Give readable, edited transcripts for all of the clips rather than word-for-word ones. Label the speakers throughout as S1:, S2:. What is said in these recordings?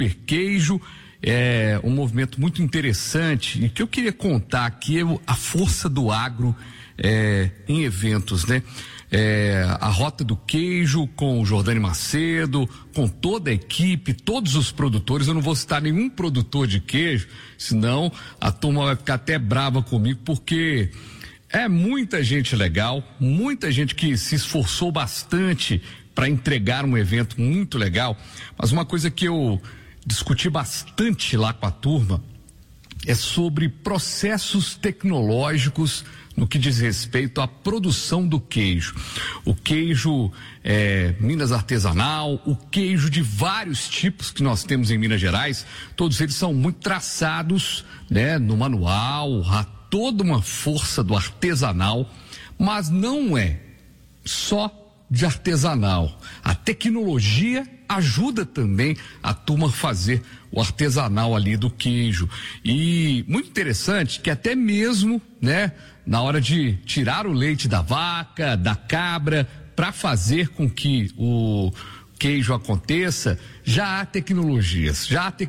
S1: Super Queijo. É um movimento muito interessante e que eu queria contar aqui é a força do agro em eventos, né? A Rota do Queijo com o Jordani Macedo, com toda a equipe, todos os produtores. Eu não vou citar nenhum produtor de queijo, senão a turma vai ficar até brava comigo, porque é muita gente legal, muita gente que se esforçou bastante para entregar um evento muito legal. Mas uma coisa que eu discuti bastante lá com a turma é sobre processos tecnológicos no que diz respeito à produção do queijo. O queijo Minas artesanal, o queijo de vários tipos que nós temos em Minas Gerais, todos eles são muito traçados, né, no manual, há toda uma força do artesanal, mas não é só de artesanal. A tecnologia ajuda também a turma a fazer o artesanal ali do queijo. E muito interessante que até mesmo, né, na hora de tirar o leite da vaca, da cabra, para fazer com que o queijo aconteça, já há tecnologias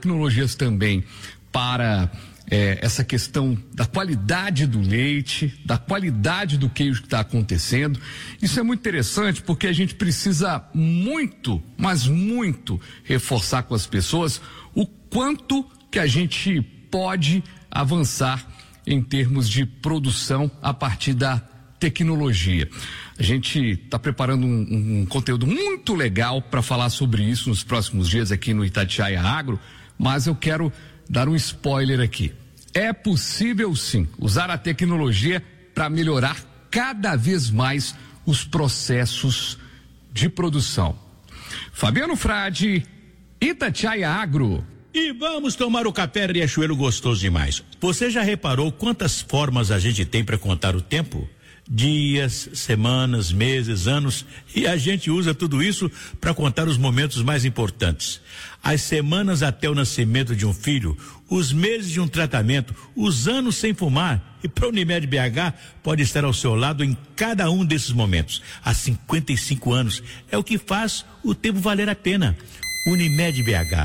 S1: também para essa questão da qualidade do leite, da qualidade do queijo que está acontecendo. Isso é muito interessante porque a gente precisa muito, mas muito reforçar com as pessoas o quanto que a gente pode avançar em termos de produção a partir da tecnologia. A gente está preparando um conteúdo muito legal para falar sobre isso nos próximos dias aqui no Itatiaia Agro, mas eu quero dar um spoiler aqui. É possível sim usar a tecnologia para melhorar cada vez mais os processos de produção. Fabiano Frade, Itatiaia Agro.
S2: E vamos tomar o café Riachuelo gostoso demais. Você já reparou quantas formas a gente tem para contar o tempo? Dias, semanas, meses, anos, e a gente usa tudo isso para contar os momentos mais importantes. As semanas até o nascimento de um filho, os meses de um tratamento, os anos sem fumar. E para a Unimed BH pode estar ao seu lado em cada um desses momentos. Há 55 anos é o que faz o tempo valer a pena. Unimed BH,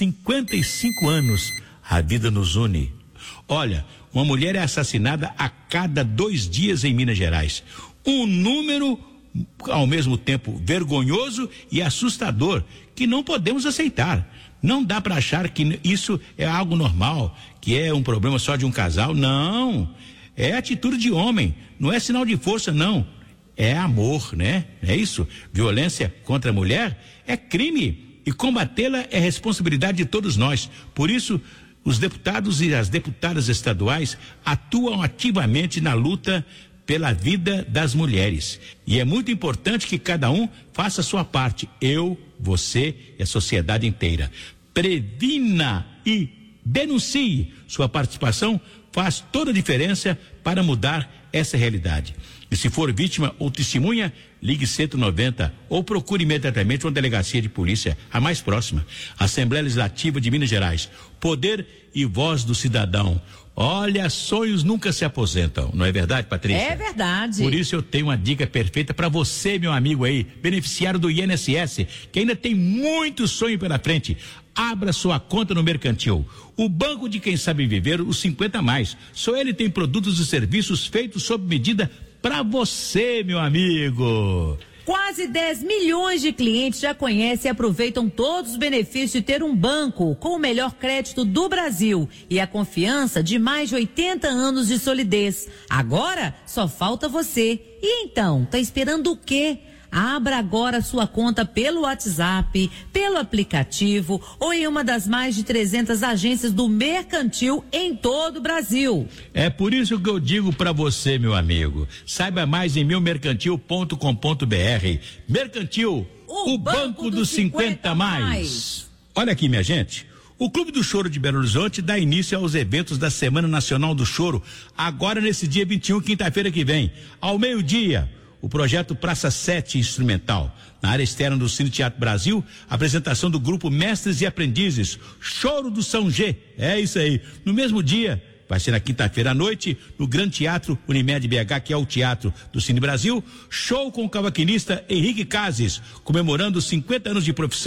S2: 55 anos, a vida nos une. Olha, uma mulher é assassinada a cada 2 dias em Minas Gerais. Um número, ao mesmo tempo, vergonhoso e assustador, que não podemos aceitar. Não dá para achar que isso é algo normal, que é um problema só de um casal. Não, é atitude de homem, não é sinal de força, não. É amor, né? É isso. Violência contra a mulher é crime e combatê-la é responsabilidade de todos nós. Por isso, os deputados e as deputadas estaduais atuam ativamente na luta pela vida das mulheres. E é muito importante que cada um faça a sua parte. Eu, você e a sociedade inteira. Previna e denuncie. Sua participação faz toda a diferença para mudar essa realidade. E se for vítima ou testemunha, ligue 190 ou procure imediatamente uma delegacia de polícia, a mais próxima. Assembleia Legislativa de Minas Gerais. Poder e voz do cidadão. Olha, sonhos nunca se aposentam, não é verdade, Patrícia?
S3: É verdade.
S2: Por isso eu tenho uma dica perfeita para você, meu amigo aí, beneficiário do INSS, que ainda tem muito sonho pela frente. Abra sua conta no Mercantil. O banco de quem sabe viver, os 50+. Só ele tem produtos e serviços feitos sob medida para você, meu amigo.
S3: Quase 10 milhões de clientes já conhecem e aproveitam todos os benefícios de ter um banco com o melhor crédito do Brasil e a confiança de mais de 80 anos de solidez. Agora, só falta você. E então, tá esperando o quê? Abra agora sua conta pelo WhatsApp, pelo aplicativo ou em uma das mais de 300 agências do Mercantil em todo o Brasil.
S2: É por isso que eu digo para você, meu amigo, saiba mais em meumercantil.com.br. Mercantil, o banco dos 50+. Olha aqui, minha gente. O Clube do Choro de Belo Horizonte dá início aos eventos da Semana Nacional do Choro, agora nesse dia 21, quinta-feira que vem, ao meio-dia. O projeto Praça 7 Instrumental. Na área externa do Cine Teatro Brasil, apresentação do grupo Mestres e Aprendizes, Choro do São G. É isso aí. No mesmo dia, vai ser na quinta-feira à noite, no Grande Teatro Unimed BH, que é o teatro do Cine Brasil, show com o cavaquinista Henrique Cases, comemorando 50 anos de profissão,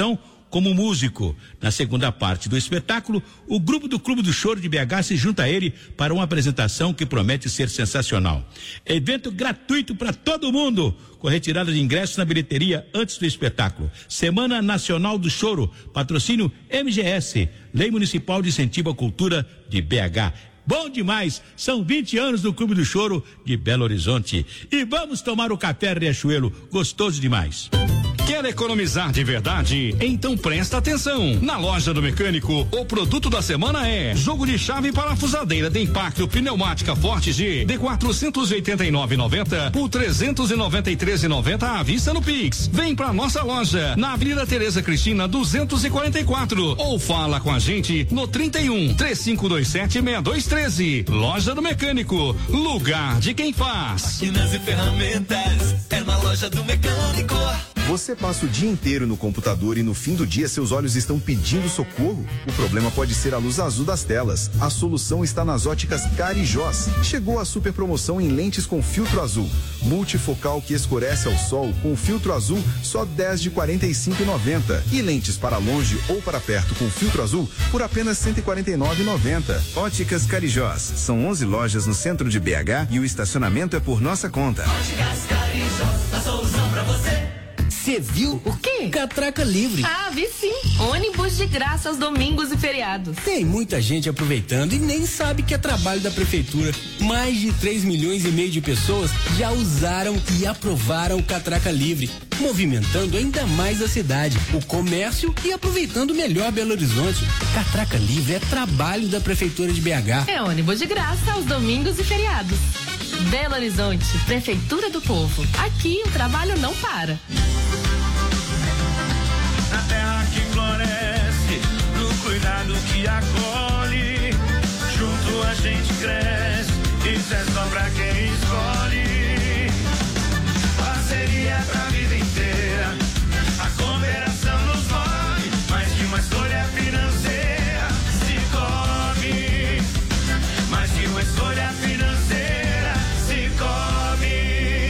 S2: como músico. Na segunda parte do espetáculo, o grupo do Clube do Choro de BH se junta a ele para uma apresentação que promete ser sensacional. Evento gratuito para todo mundo, com retirada de ingressos na bilheteria antes do espetáculo. Semana Nacional do Choro, patrocínio MGS, Lei Municipal de Incentivo à Cultura de BH. Bom demais, são 20 anos do Clube do Choro de Belo Horizonte. E vamos tomar o café Riachuelo, gostoso demais.
S4: Quer economizar de verdade? Então presta atenção. Na Loja do Mecânico, o produto da semana é jogo de chave parafusadeira de impacto pneumática Forte G de 489,90 por 393,90 à vista no Pix. Vem pra nossa loja na Avenida Tereza Cristina 244 ou fala com a gente no 31 3527 6213. Loja do Mecânico, lugar de quem faz.
S5: Máquinas e ferramentas é na Loja do Mecânico.
S6: Você passa o dia inteiro no computador e no fim do dia seus olhos estão pedindo socorro? O problema pode ser a luz azul das telas. A solução está nas óticas Carijós. Chegou a super promoção em lentes com filtro azul. Multifocal que escurece ao sol com filtro azul só 10 de 45,90. E lentes para longe ou para perto com filtro azul por apenas 149,90. Óticas Carijós. São 11 lojas no centro de BH e o estacionamento é por nossa conta.
S5: Óticas Carijós, a solução pra você.
S7: Você viu?
S8: O quê?
S7: Catraca Livre.
S8: Ah, vi sim. Ônibus de graça aos domingos e feriados.
S7: Tem muita gente aproveitando e nem sabe que é trabalho da prefeitura. Mais de 3,5 milhões de pessoas já usaram e aprovaram o Catraca Livre, movimentando ainda mais a cidade, o comércio e aproveitando melhor Belo Horizonte. Catraca Livre é trabalho da prefeitura de BH.
S8: É ônibus de graça aos domingos e feriados. Belo Horizonte, Prefeitura do Povo. Aqui o trabalho não para.
S9: Na terra que floresce, no cuidado que acolhe, junto a gente cresce, isso é só pra quem escolhe. Parceria pra vida inteira, a cooperação nos move, mais que uma escolha financeira, se come, mais que uma escolha financeira, se come.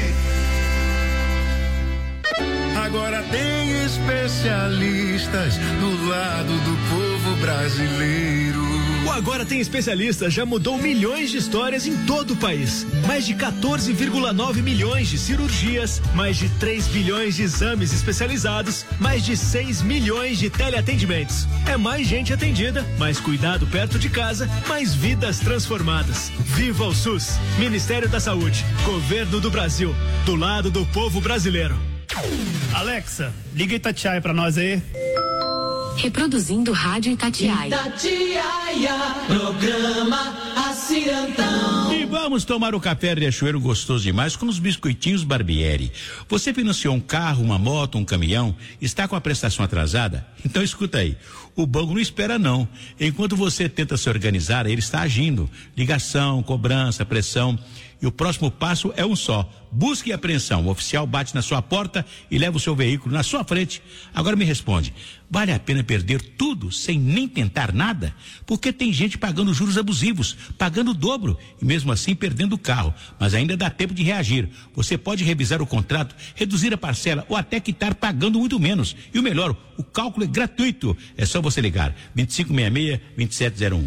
S9: Agora tem especialistas do lado do povo brasileiro.
S10: O Agora Tem Especialistas já mudou milhões de histórias em todo o país. Mais de 14,9 milhões de cirurgias, mais de 3 bilhões de exames especializados, mais de 6 milhões de teleatendimentos. É mais gente atendida, mais cuidado perto de casa, mais vidas transformadas. Viva o SUS! Ministério da Saúde, Governo do Brasil, do lado do povo brasileiro.
S11: Alexa, liga Itatiaia pra nós aí.
S12: Reproduzindo Rádio Itatiaia.
S5: Itatiaia, programa Acirantão.
S2: E vamos tomar o café Riachuelo gostoso demais com os biscoitinhos Barbieri. Você financiou um carro, uma moto, um caminhão, está com a prestação atrasada? Então escuta aí, o banco não espera não. Enquanto você tenta se organizar, ele está agindo. Ligação, cobrança, pressão. E o próximo passo é um só: busca e apreensão. O oficial bate na sua porta e leva o seu veículo na sua frente. Agora me responde, vale a pena perder tudo sem nem tentar nada? Porque tem gente pagando juros abusivos, pagando o dobro e mesmo assim perdendo o carro. Mas ainda dá tempo de reagir. Você pode revisar o contrato, reduzir a parcela ou até quitar pagando muito menos. E o melhor, o cálculo é gratuito. É só você ligar 2566-2701.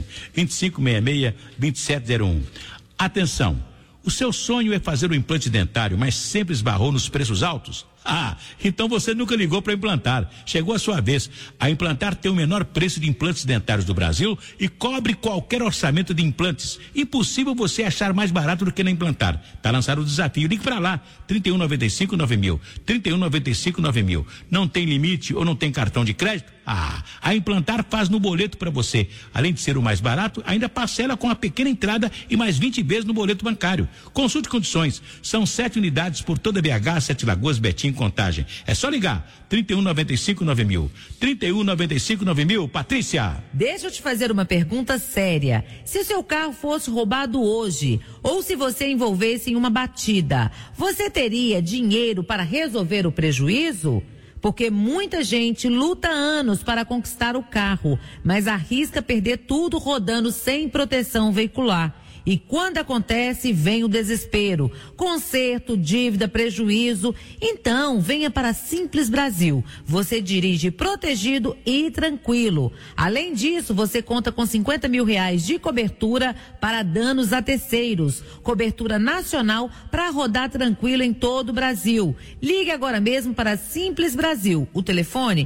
S2: 2566-2701. Atenção! O seu sonho é fazer um implante dentário, mas sempre esbarrou nos preços altos? Ah, então você nunca ligou para Implantar. Chegou a sua vez. A Implantar tem o menor preço de implantes dentários do Brasil e cobre qualquer orçamento de implantes. Impossível você achar mais barato do que na Implantar. Tá lançado o desafio. Ligue para lá. 3195-9000. 3195-9000. Não tem limite ou não tem cartão de crédito? Ah, a Implantar faz no boleto para você. Além de ser o mais barato, ainda parcela com a pequena entrada e mais 20 vezes no boleto bancário. Consulte condições. São 7 unidades por toda BH, 7 Lagoas, Betim, Contagem. É só ligar. 3195-9000. 3195-9000. Patrícia.
S3: Deixa eu te fazer uma pergunta séria. Se o seu carro fosse roubado hoje, ou se você envolvesse em uma batida, você teria dinheiro para resolver o prejuízo? Porque muita gente luta anos para conquistar o carro, mas arrisca perder tudo rodando sem proteção veicular. E quando acontece, vem o desespero. Conserto, dívida, prejuízo. Então, venha para a Simples Brasil. Você dirige protegido e tranquilo. Além disso, você conta com R$50 mil de cobertura para danos a terceiros. Cobertura nacional para rodar tranquilo em todo o Brasil. Ligue agora mesmo para Simples Brasil. O telefone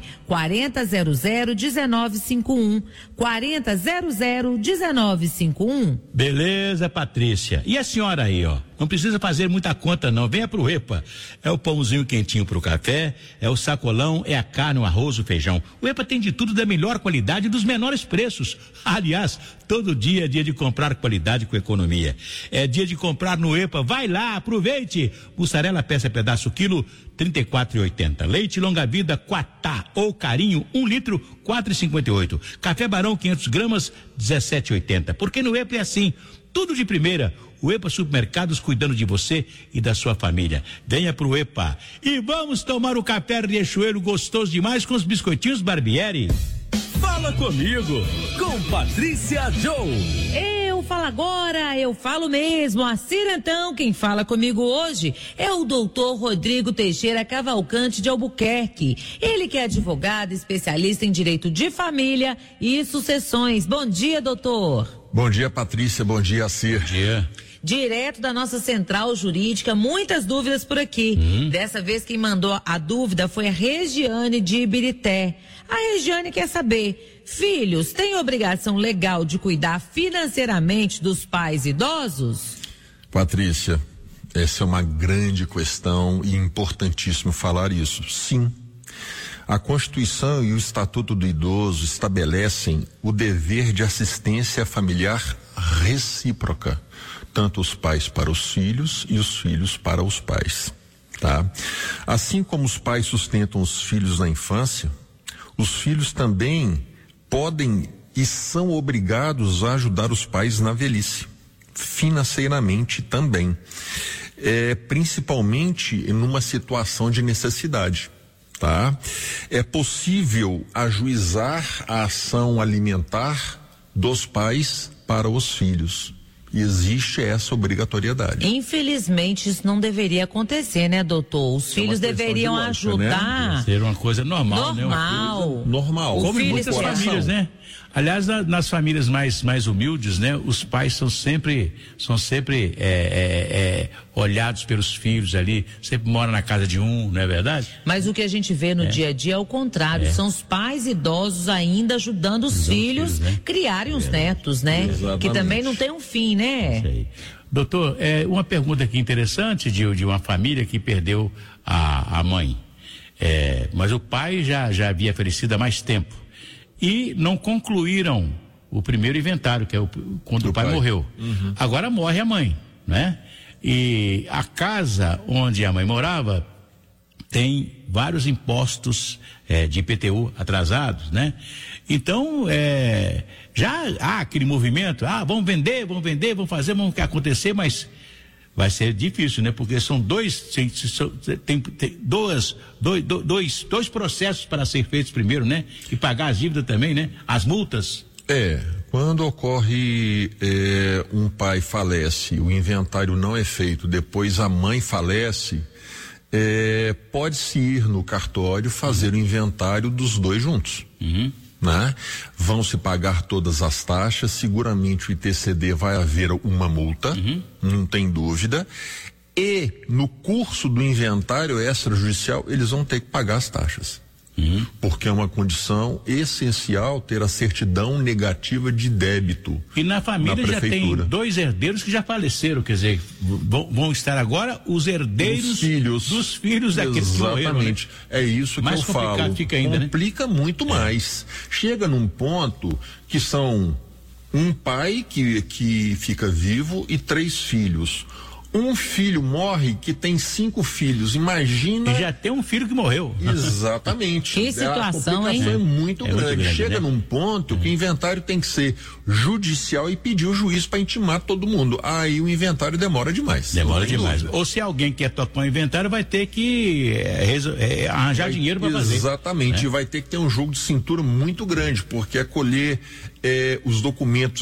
S3: 4000-1951. 4000-1951.
S2: Beleza, Patrícia. E a senhora aí, ó? Não precisa fazer muita conta, não. Venha pro EPA. É o pãozinho quentinho pro café, é o sacolão, é a carne, o arroz, o feijão. O EPA tem de tudo da melhor qualidade e dos menores preços. Aliás, todo dia é dia de comprar qualidade com economia. É dia de comprar no EPA. Vai lá, aproveite. Mussarela peça pedaço quilo, R$34,80. Leite longa vida Quatá ou Carinho, 1 litro, R$4,58. Café Barão 500 gramas, R$17,80. Porque no EPA é assim, tudo de primeira. O EPA Supermercados cuidando de você e da sua família. Venha pro EPA. E vamos tomar o café Riachuelo gostoso demais com os biscoitinhos Barbieri.
S10: Fala comigo, com Patrícia Joe.
S3: Eu falo agora, eu falo mesmo. Assira então, quem fala comigo hoje é o doutor Rodrigo Teixeira Cavalcante de Albuquerque. Ele que é advogado, especialista em direito de família e sucessões. Bom dia, doutor.
S13: Bom dia, Patrícia. Bom dia, Acir.
S2: Bom dia.
S3: Direto da nossa central jurídica, muitas dúvidas por aqui. Dessa vez quem mandou a dúvida foi a Regiane de Ibirité. A Regiane quer saber, filhos têm obrigação legal de cuidar financeiramente dos pais idosos?
S13: Patrícia, essa é uma grande questão e importantíssimo falar isso. Sim. A Constituição e o Estatuto do Idoso estabelecem o dever de assistência familiar recíproca, tanto os pais para os filhos e os filhos para os pais, tá? Assim como os pais sustentam os filhos na infância, os filhos também podem e são obrigados a ajudar os pais na velhice, financeiramente também, principalmente numa situação de necessidade. Tá? É possível ajuizar a ação alimentar dos pais para os filhos. Existe essa obrigatoriedade.
S3: Infelizmente isso não deveria acontecer, né, doutor? Os filhos deveriam ajudar.
S2: Né? Ser uma coisa normal, né?
S13: Normal.
S2: Como em muitas famílias, né? Aliás, nas famílias mais humildes, né? Os pais são sempre olhados pelos filhos ali, sempre moram na casa de um, não é verdade?
S3: Mas o que a gente vê no dia a dia é o contrário, são os pais idosos ainda ajudando os filhos, né? Criarem os netos, né? Exatamente. Que também não tem um fim, né?
S2: Doutor, uma pergunta aqui interessante de uma família que perdeu a mãe, mas o pai já havia falecido há mais tempo. E não concluíram o primeiro inventário, que é quando o pai morreu. Agora morre a mãe, né? E a casa onde a mãe morava tem vários impostos de IPTU atrasados, né? Então, já há aquele movimento, vamos vender, vamos fazer, vamos acontecer, mas vai ser difícil, né? Porque são tem dois processos para ser feitos primeiro, né? E pagar as dívidas também, né? As multas.
S13: Quando ocorre um pai falece, o inventário não é feito, depois a mãe falece, pode-se ir no cartório fazer o inventário dos dois juntos. Né? Vão se pagar todas as taxas, seguramente o ITCD vai haver uma multa, não tem dúvida, e no curso do inventário extrajudicial eles vão ter que pagar as taxas, porque é uma condição essencial ter a certidão negativa de débito.
S2: E na família já tem 2 herdeiros que já faleceram, quer dizer, vão estar agora os herdeiros dos filhos daqueles que morreram.
S13: Exatamente, é isso que eu falo.
S2: Fica ainda,
S13: complica muito mais. Chega num ponto que são um pai que fica vivo e 3 filhos. Um filho morre que tem 5 filhos, imagina.
S2: E já tem um filho que morreu.
S13: Exatamente.
S3: Que situação, hein?
S13: É muito grande. Chega, né? Num ponto que o inventário tem que ser judicial e pedir o juiz para intimar todo mundo. Aí o inventário demora demais.
S2: Ou se alguém quer tocar o inventário, vai ter que arranjar dinheiro para fazer.
S13: Exatamente. E vai ter que ter um jogo de cintura muito grande, porque acolher os documentos de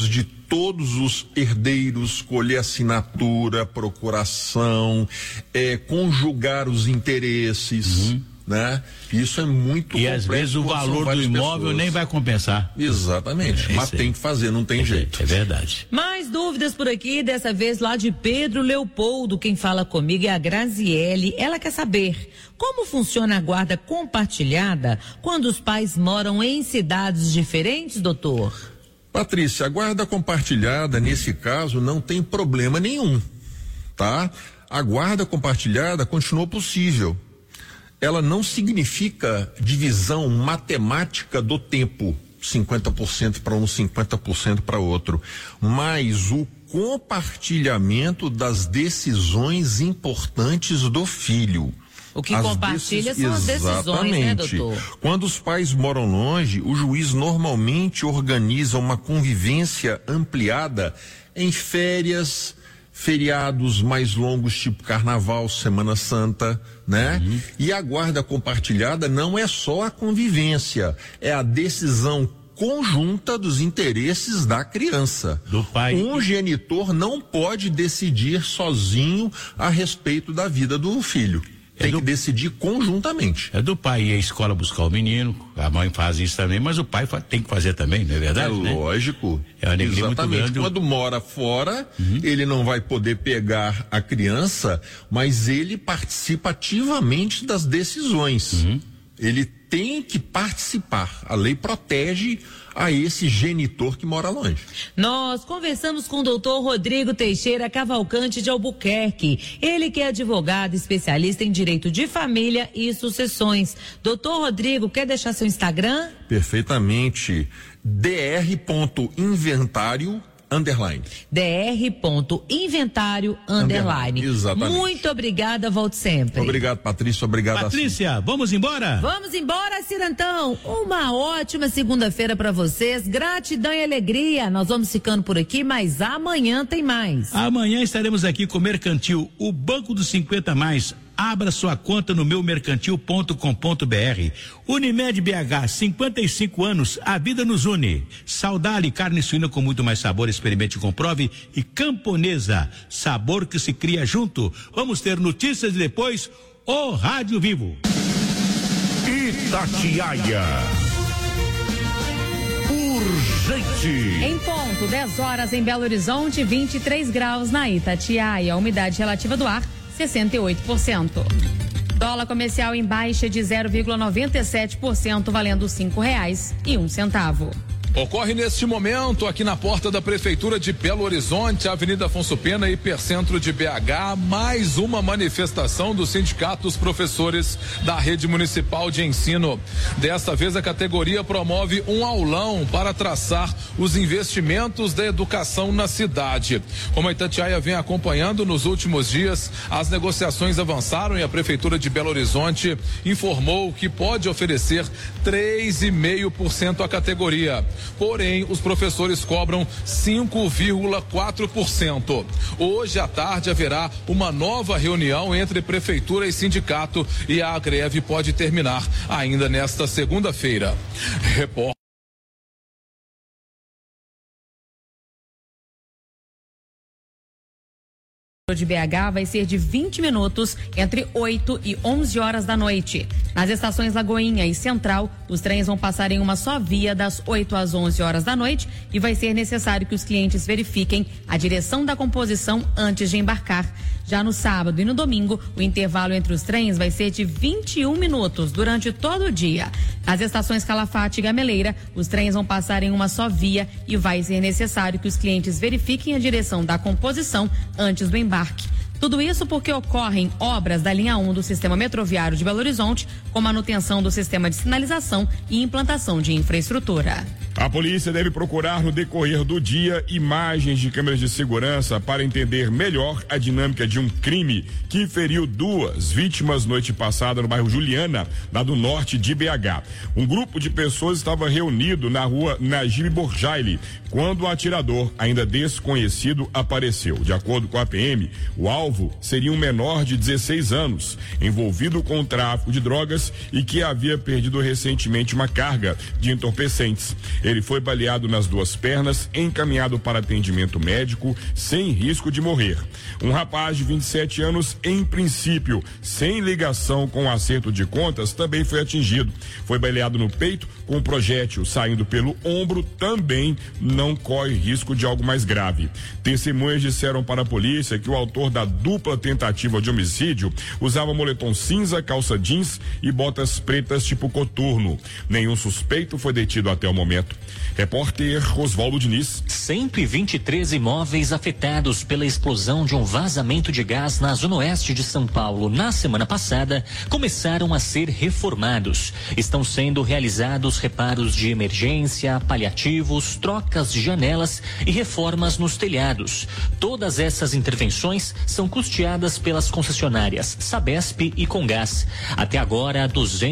S13: todos os herdeiros, colher assinatura, procuração, conjugar os interesses, né? Isso é muito
S2: complexo. E às vezes o valor do imóvel nem vai compensar.
S13: Exatamente, mas tem que fazer, não tem jeito.
S2: É verdade.
S3: Mais dúvidas por aqui, dessa vez lá de Pedro Leopoldo. Quem fala comigo é a Graziele. Ela quer saber como funciona a guarda compartilhada quando os pais moram em cidades diferentes, doutor?
S13: Patrícia, a guarda compartilhada, nesse caso, não tem problema nenhum, tá? A guarda compartilhada continuou possível. Ela não significa divisão matemática do tempo, 50% para um, 50% para outro, mas o compartilhamento das decisões importantes do filho.
S3: O que compartilha são as decisões, né, doutor?
S13: Quando os pais moram longe, o juiz normalmente organiza uma convivência ampliada em férias, feriados mais longos, tipo Carnaval, Semana Santa, né? E a guarda compartilhada não é só a convivência, é a decisão conjunta dos interesses da criança.
S2: Do pai.
S13: Um genitor não pode decidir sozinho a respeito da vida do filho. Tem que decidir conjuntamente.
S2: É do pai ir à escola buscar o menino, a mãe faz isso também, mas o pai tem que fazer também, não é verdade?
S13: É lógico.
S2: É uma alegria muito grande.
S13: Quando mora fora, ele não vai poder pegar a criança, mas ele participa ativamente das decisões. Ele tem que participar. A lei protege a esse genitor que mora longe.
S3: Nós conversamos com o doutor Rodrigo Teixeira Cavalcante de Albuquerque. Ele que é advogado especialista em direito de família e sucessões. Doutor Rodrigo, quer deixar seu Instagram?
S13: Perfeitamente. dr.inventário_.
S3: dr.inventário_.
S13: Exatamente.
S3: Muito obrigada, volte sempre.
S13: Obrigado, Patrícia, obrigado.
S2: Patrícia, vamos embora?
S3: Vamos embora, Cirantão. Uma ótima segunda-feira para vocês, gratidão e alegria. Nós vamos ficando por aqui, mas amanhã tem mais.
S2: Amanhã estaremos aqui com o Mercantil, o Banco dos 50+. Abra sua conta no meumercantil.com.br. Unimed BH, 55 anos, a vida nos une. Saudale, carne suína com muito mais sabor, experimente e comprove. E Camponesa, sabor que se cria junto. Vamos ter notícias e depois o Rádio Vivo.
S4: Itatiaia. Urgente.
S8: Em ponto, 10 horas em Belo Horizonte, 23 graus na Itatiaia. A umidade relativa do ar, 68%. Dólar comercial em baixa de 0,97%, valendo R$5,01.
S14: Ocorre neste momento, aqui na porta da Prefeitura de Belo Horizonte, Avenida Afonso Pena, hipercentro de BH, mais uma manifestação do Sindicato dos Professores da Rede Municipal de Ensino. Desta vez, a categoria promove um aulão para traçar os investimentos da educação na cidade. Como a Itatiaia vem acompanhando nos últimos dias, as negociações avançaram e a Prefeitura de Belo Horizonte informou que pode oferecer 3,5% à categoria. Porém, os professores cobram 5,4%. Hoje à tarde haverá uma nova reunião entre prefeitura e sindicato e a greve pode terminar ainda nesta segunda-feira.
S8: De BH vai ser de 20 minutos entre 8 e 11 horas da noite. Nas estações Lagoinha e Central, os trens vão passar em uma só via das 8 às 11 horas da noite e vai ser necessário que os clientes verifiquem a direção da composição antes de embarcar. Já no sábado e no domingo, o intervalo entre os trens vai ser de 21 minutos durante todo o dia. Nas estações Calafate e Gameleira, os trens vão passar em uma só via e vai ser necessário que os clientes verifiquem a direção da composição antes do embarque. Tudo isso porque ocorrem obras da linha 1 do Sistema Metroviário de Belo Horizonte, com manutenção do sistema de sinalização e implantação de infraestrutura.
S15: A polícia deve procurar no decorrer do dia imagens de câmeras de segurança para entender melhor a dinâmica de um crime que feriu 2 vítimas noite passada no bairro Juliana, lá do norte de BH. Um grupo de pessoas estava reunido na rua Najib Borjaili quando o atirador, ainda desconhecido, apareceu. De acordo com a PM, o alvo seria um menor de 16 anos, envolvido com o tráfico de drogas e que havia perdido recentemente uma carga de entorpecentes. Ele foi baleado nas 2 pernas, encaminhado para atendimento médico, sem risco de morrer. Um rapaz de 27 anos, em princípio, sem ligação com o acerto de contas, também foi atingido. Foi baleado no peito com um projétil saindo pelo ombro, também não corre risco de algo mais grave. Testemunhas disseram para a polícia que o autor da dupla tentativa de homicídio usava moletom cinza, calça jeans e botas pretas tipo coturno. Nenhum suspeito foi detido até o momento. Repórter Oswaldo Diniz.
S16: 123 imóveis afetados pela explosão de um vazamento de gás na zona oeste de São Paulo na semana passada começaram a ser reformados. Estão sendo realizados reparos de emergência, paliativos, trocas de janelas e reformas nos telhados. Todas essas intervenções são custeadas pelas concessionárias Sabesp e Comgás. Até agora,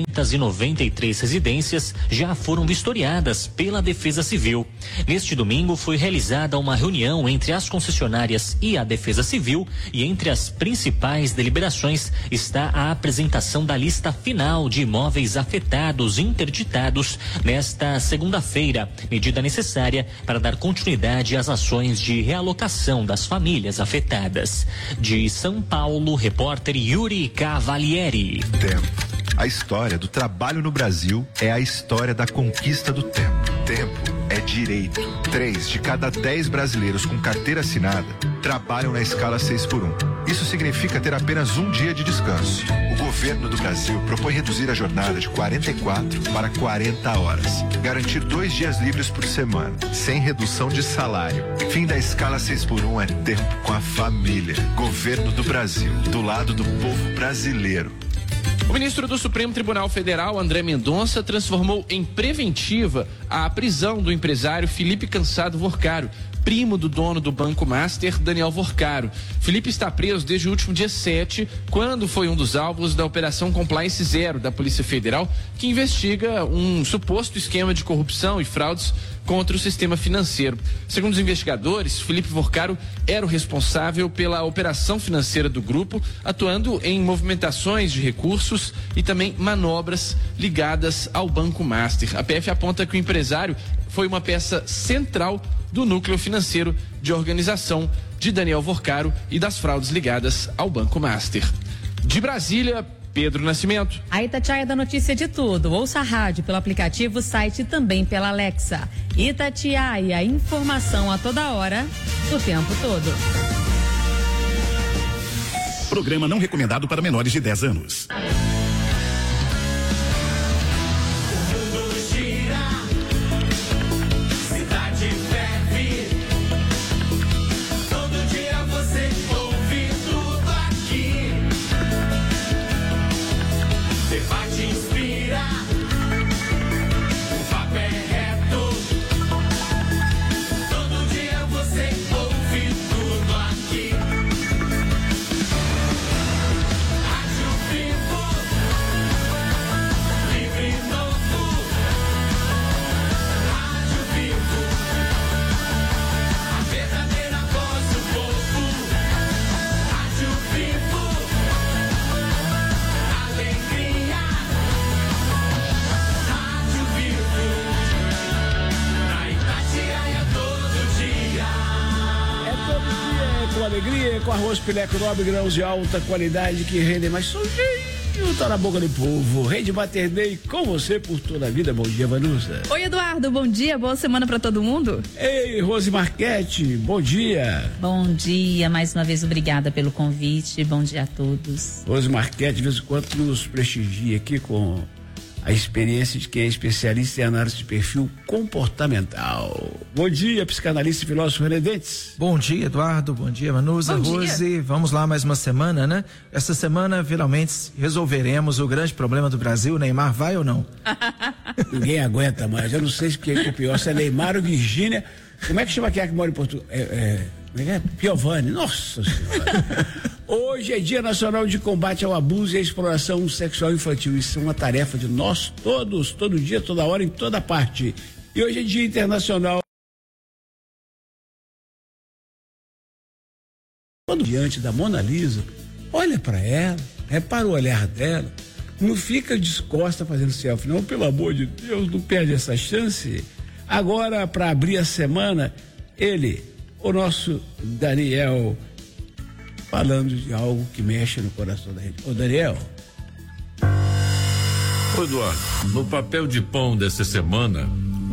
S16: 293 residências já foram vistoriadas pela Defesa Civil. Neste domingo foi realizada uma reunião entre as concessionárias e a Defesa Civil, e entre as principais deliberações está a apresentação da lista final de imóveis afetados e interditados nesta segunda-feira, medida necessária para dar continuidade às ações de realocação das famílias afetadas. De São Paulo, repórter Yuri Cavalieri.
S17: Tempo. A história do trabalho no Brasil é a história da conquista do tempo. Tempo é direito. 3 de cada 10 brasileiros com carteira assinada trabalham na escala 6x1. Isso significa ter apenas um dia de descanso. O governo do Brasil propõe reduzir a jornada de 44 para 40 horas. Garantir 2 dias livres por semana, sem redução de salário. Fim da escala 6x1 é tempo com a família. Governo do Brasil, do lado do povo brasileiro.
S18: O ministro do Supremo Tribunal Federal, André Mendonça, transformou em preventiva a prisão do empresário Felipe Cansado Vorcaro, primo do dono do Banco Master, Daniel Vorcaro. Felipe está preso desde o último dia 7, quando foi um dos alvos da Operação Compliance Zero da Polícia Federal, que investiga um suposto esquema de corrupção e fraudes contra o sistema financeiro. Segundo os investigadores, Felipe Vorcaro era o responsável pela operação financeira do grupo, atuando em movimentações de recursos e também manobras ligadas ao Banco Master. A PF aponta que o empresário foi uma peça central do núcleo financeiro de organização de Daniel Vorcaro e das fraudes ligadas ao Banco Master. De Brasília, Pedro Nascimento.
S8: A Itatiaia da notícia de tudo. Ouça a rádio pelo aplicativo, site e também pela Alexa. Itatiaia, informação a toda hora, o tempo todo.
S19: Programa não recomendado para menores de 10 anos.
S20: Com arroz Pileco Nobre, grãos de alta qualidade que rendem mais sujinho, tá na boca do povo. Rede Mater Dei com você por toda a vida. Bom dia, Vanusa.
S21: Oi, Eduardo, bom dia, boa semana pra todo mundo.
S20: Ei, Rose Marchetti, bom dia.
S22: Bom dia, mais uma vez obrigada pelo convite, bom dia a todos.
S20: Rose Marchetti, de vez em quando nos prestigia aqui com a experiência de quem é especialista em análise de perfil comportamental. Bom dia, psicanalista e filósofo René Dentes.
S23: Bom dia, Eduardo. Bom dia, Vanusa, Rose. Vamos lá, mais uma semana, né? Essa semana, finalmente, resolveremos o grande problema do Brasil. Neymar vai ou não?
S20: Ninguém aguenta mais. Eu não sei se é pior, se é Neymar ou Virgínia. Como é que chama aquela que mora em Portugal? Piovani. Nossa Senhora. Hoje é Dia Nacional de Combate ao Abuso e à Exploração Sexual Infantil. Isso é uma tarefa de nós todos, todo dia, toda hora, em toda parte. E hoje é Dia Internacional. Quando diante da Mona Lisa, olha para ela, repara o olhar dela, não fica descosta fazendo selfie, não, pelo amor de Deus, não perde essa chance. Agora, para abrir a semana, o nosso Daniel, falando de algo que mexe no coração da gente. Ô, Daniel.
S1: Ô, Eduardo, no papel de pão dessa semana,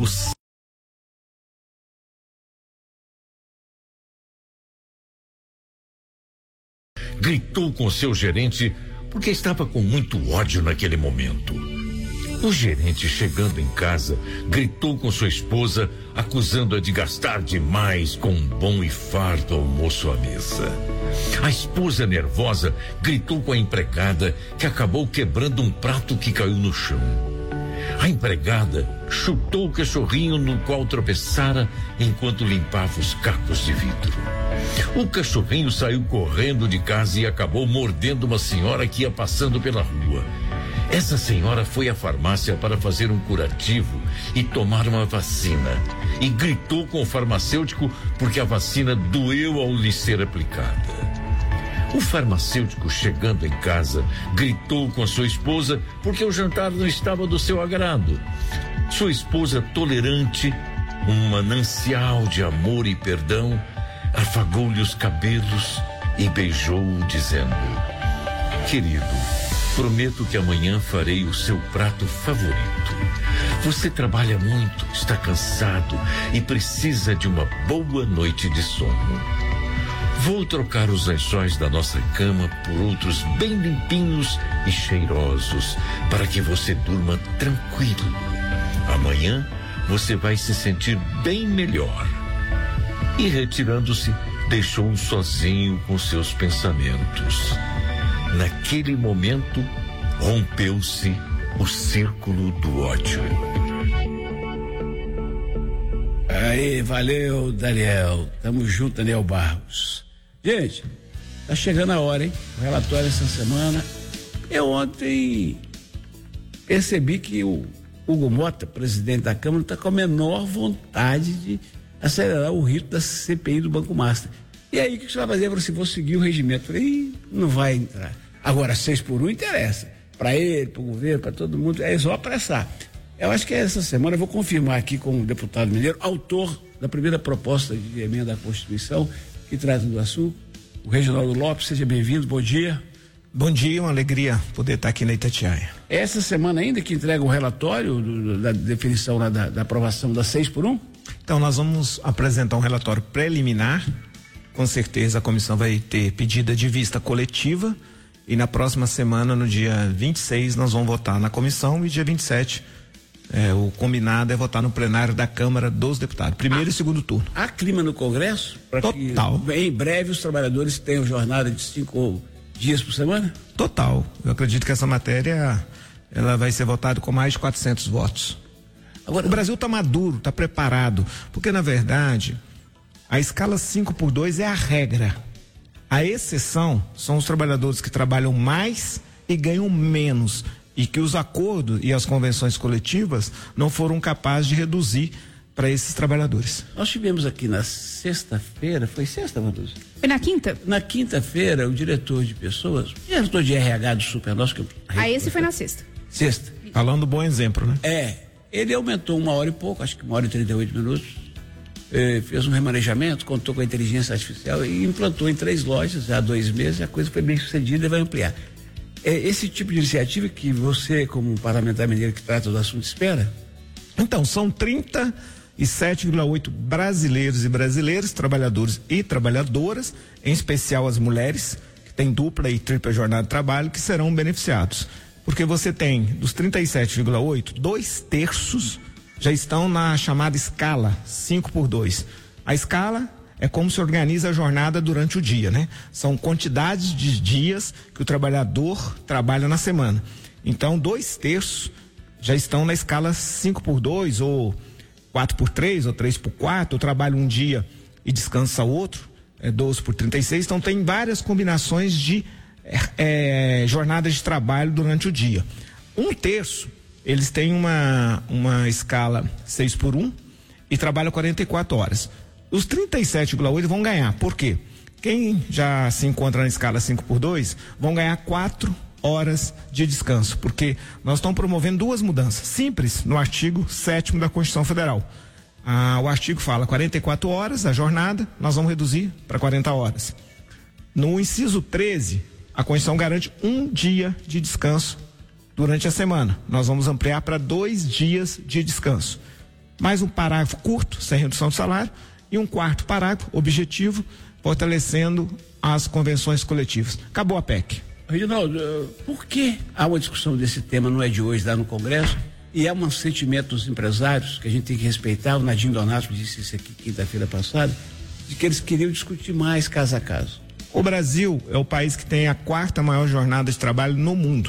S1: gritou com seu gerente porque estava com muito ódio naquele momento. O gerente, chegando em casa, gritou com sua esposa, acusando-a de gastar demais com um bom e farto almoço à mesa. A esposa, nervosa, gritou com a empregada, que acabou quebrando um prato que caiu no chão. A empregada chutou o cachorrinho no qual tropeçara enquanto limpava os cacos de vidro. O cachorrinho saiu correndo de casa e acabou mordendo uma senhora que ia passando pela rua. Essa senhora foi à farmácia para fazer um curativo e tomar uma vacina. E gritou com o farmacêutico porque a vacina doeu ao lhe ser aplicada. O farmacêutico, chegando em casa, gritou com a sua esposa porque o jantar não estava do seu agrado. Sua esposa, tolerante, um manancial de amor e perdão, afagou-lhe os cabelos e beijou-o, dizendo: querido, prometo que amanhã farei o seu prato favorito. Você trabalha muito, está cansado e precisa de uma boa noite de sono. Vou trocar os lençóis da nossa cama por outros bem limpinhos e cheirosos, para que você durma tranquilo. Amanhã você vai se sentir bem melhor. E retirando-se, deixou-o sozinho com seus pensamentos. Naquele momento, rompeu-se o círculo do ódio.
S20: Aí, valeu, Daniel. Tamo junto, Daniel Barros. Gente, tá chegando a hora, hein? O relatório essa semana. Eu ontem percebi que o Hugo Mota, presidente da Câmara, tá com a menor vontade de acelerar o rito da CPI do Banco Master. E aí, o que você vai fazer? Eu falei assim, vou seguir o regimento. Eu falei, não vai entrar. Agora, 6x1 interessa. Para ele, para o governo, para todo mundo, é só apressar. Eu acho que essa semana eu vou confirmar aqui com o deputado mineiro, autor da primeira proposta de emenda à Constituição, que trata do assunto, o Reginaldo Lopes. Seja bem-vindo, bom dia.
S23: Bom dia, uma alegria poder estar aqui na Itatiaia.
S20: Essa semana ainda que entrega o relatório da definição da aprovação da 6x1?
S23: Então, nós vamos apresentar um relatório preliminar. Com certeza a comissão vai ter pedida de vista coletiva e na próxima semana, no dia 26, nós vamos votar na comissão e dia 27 o combinado é votar no plenário da Câmara dos Deputados, primeiro e segundo turno.
S20: Há clima no Congresso para que em breve os trabalhadores tenham jornada de 5 dias por semana?
S23: Total. Eu acredito que essa matéria ela vai ser votada com mais de 400 votos. Agora, o Brasil está maduro, está preparado, porque na verdade a escala 5x2 é a regra. A exceção são os trabalhadores que trabalham mais e ganham menos, e que os acordos e as convenções coletivas não foram capazes de reduzir para esses trabalhadores.
S20: Nós tivemos aqui na sexta-feira, foi sexta, Madusa?
S21: Foi na quinta?
S20: Na quinta-feira, o diretor de pessoas, o diretor de RH do Supernós...
S21: Esse foi na sexta.
S20: Sexta.
S23: Falando bom exemplo, né?
S20: Ele aumentou 1 hora e pouco, acho que 1 hora e 38 minutos, fez um remanejamento, contou com a inteligência artificial e implantou em 3 lojas já há 2 meses, a coisa foi bem sucedida e vai ampliar. É esse tipo de iniciativa que você, como um parlamentar mineiro que trata do assunto, espera?
S23: Então, são 37,8 brasileiros e brasileiras, trabalhadores e trabalhadoras, em especial as mulheres, que têm dupla e tripla jornada de trabalho, que serão beneficiados. Porque você tem, dos 37,8, 2/3 já estão na chamada escala 5x2. A escala é como se organiza a jornada durante o dia, né? São quantidades de dias que o trabalhador trabalha na semana. Então, 2/3 já estão na escala 5x2 ou 4x3 ou 3x4, ou trabalha um dia e descansa outro, 12x36. Então, tem várias combinações de jornadas de trabalho durante o dia. 1/3, eles têm uma escala 6x1 e trabalham 44 horas. Os 37,8 vão ganhar. Por quê? Quem já se encontra na escala 5x2 vão ganhar 4 horas de descanso, porque nós estamos promovendo 2 mudanças simples no artigo 7º da Constituição Federal. O artigo fala 44 horas a jornada, nós vamos reduzir para 40 horas. No inciso 13, a Constituição garante 1 dia de descanso durante a semana. Nós vamos ampliar para 2 dias de descanso. Mais um parágrafo curto, sem redução de salário, e um quarto parágrafo, objetivo, fortalecendo as convenções coletivas. Acabou a PEC.
S20: Reginaldo, por que há uma discussão desse tema, não é de hoje, lá no Congresso, e é um sentimento dos empresários, que a gente tem que respeitar, o Nadinho Donato disse isso aqui quinta-feira passada, de que eles queriam discutir mais caso a caso.
S23: O Brasil é o país que tem a 4ª maior jornada de trabalho no mundo.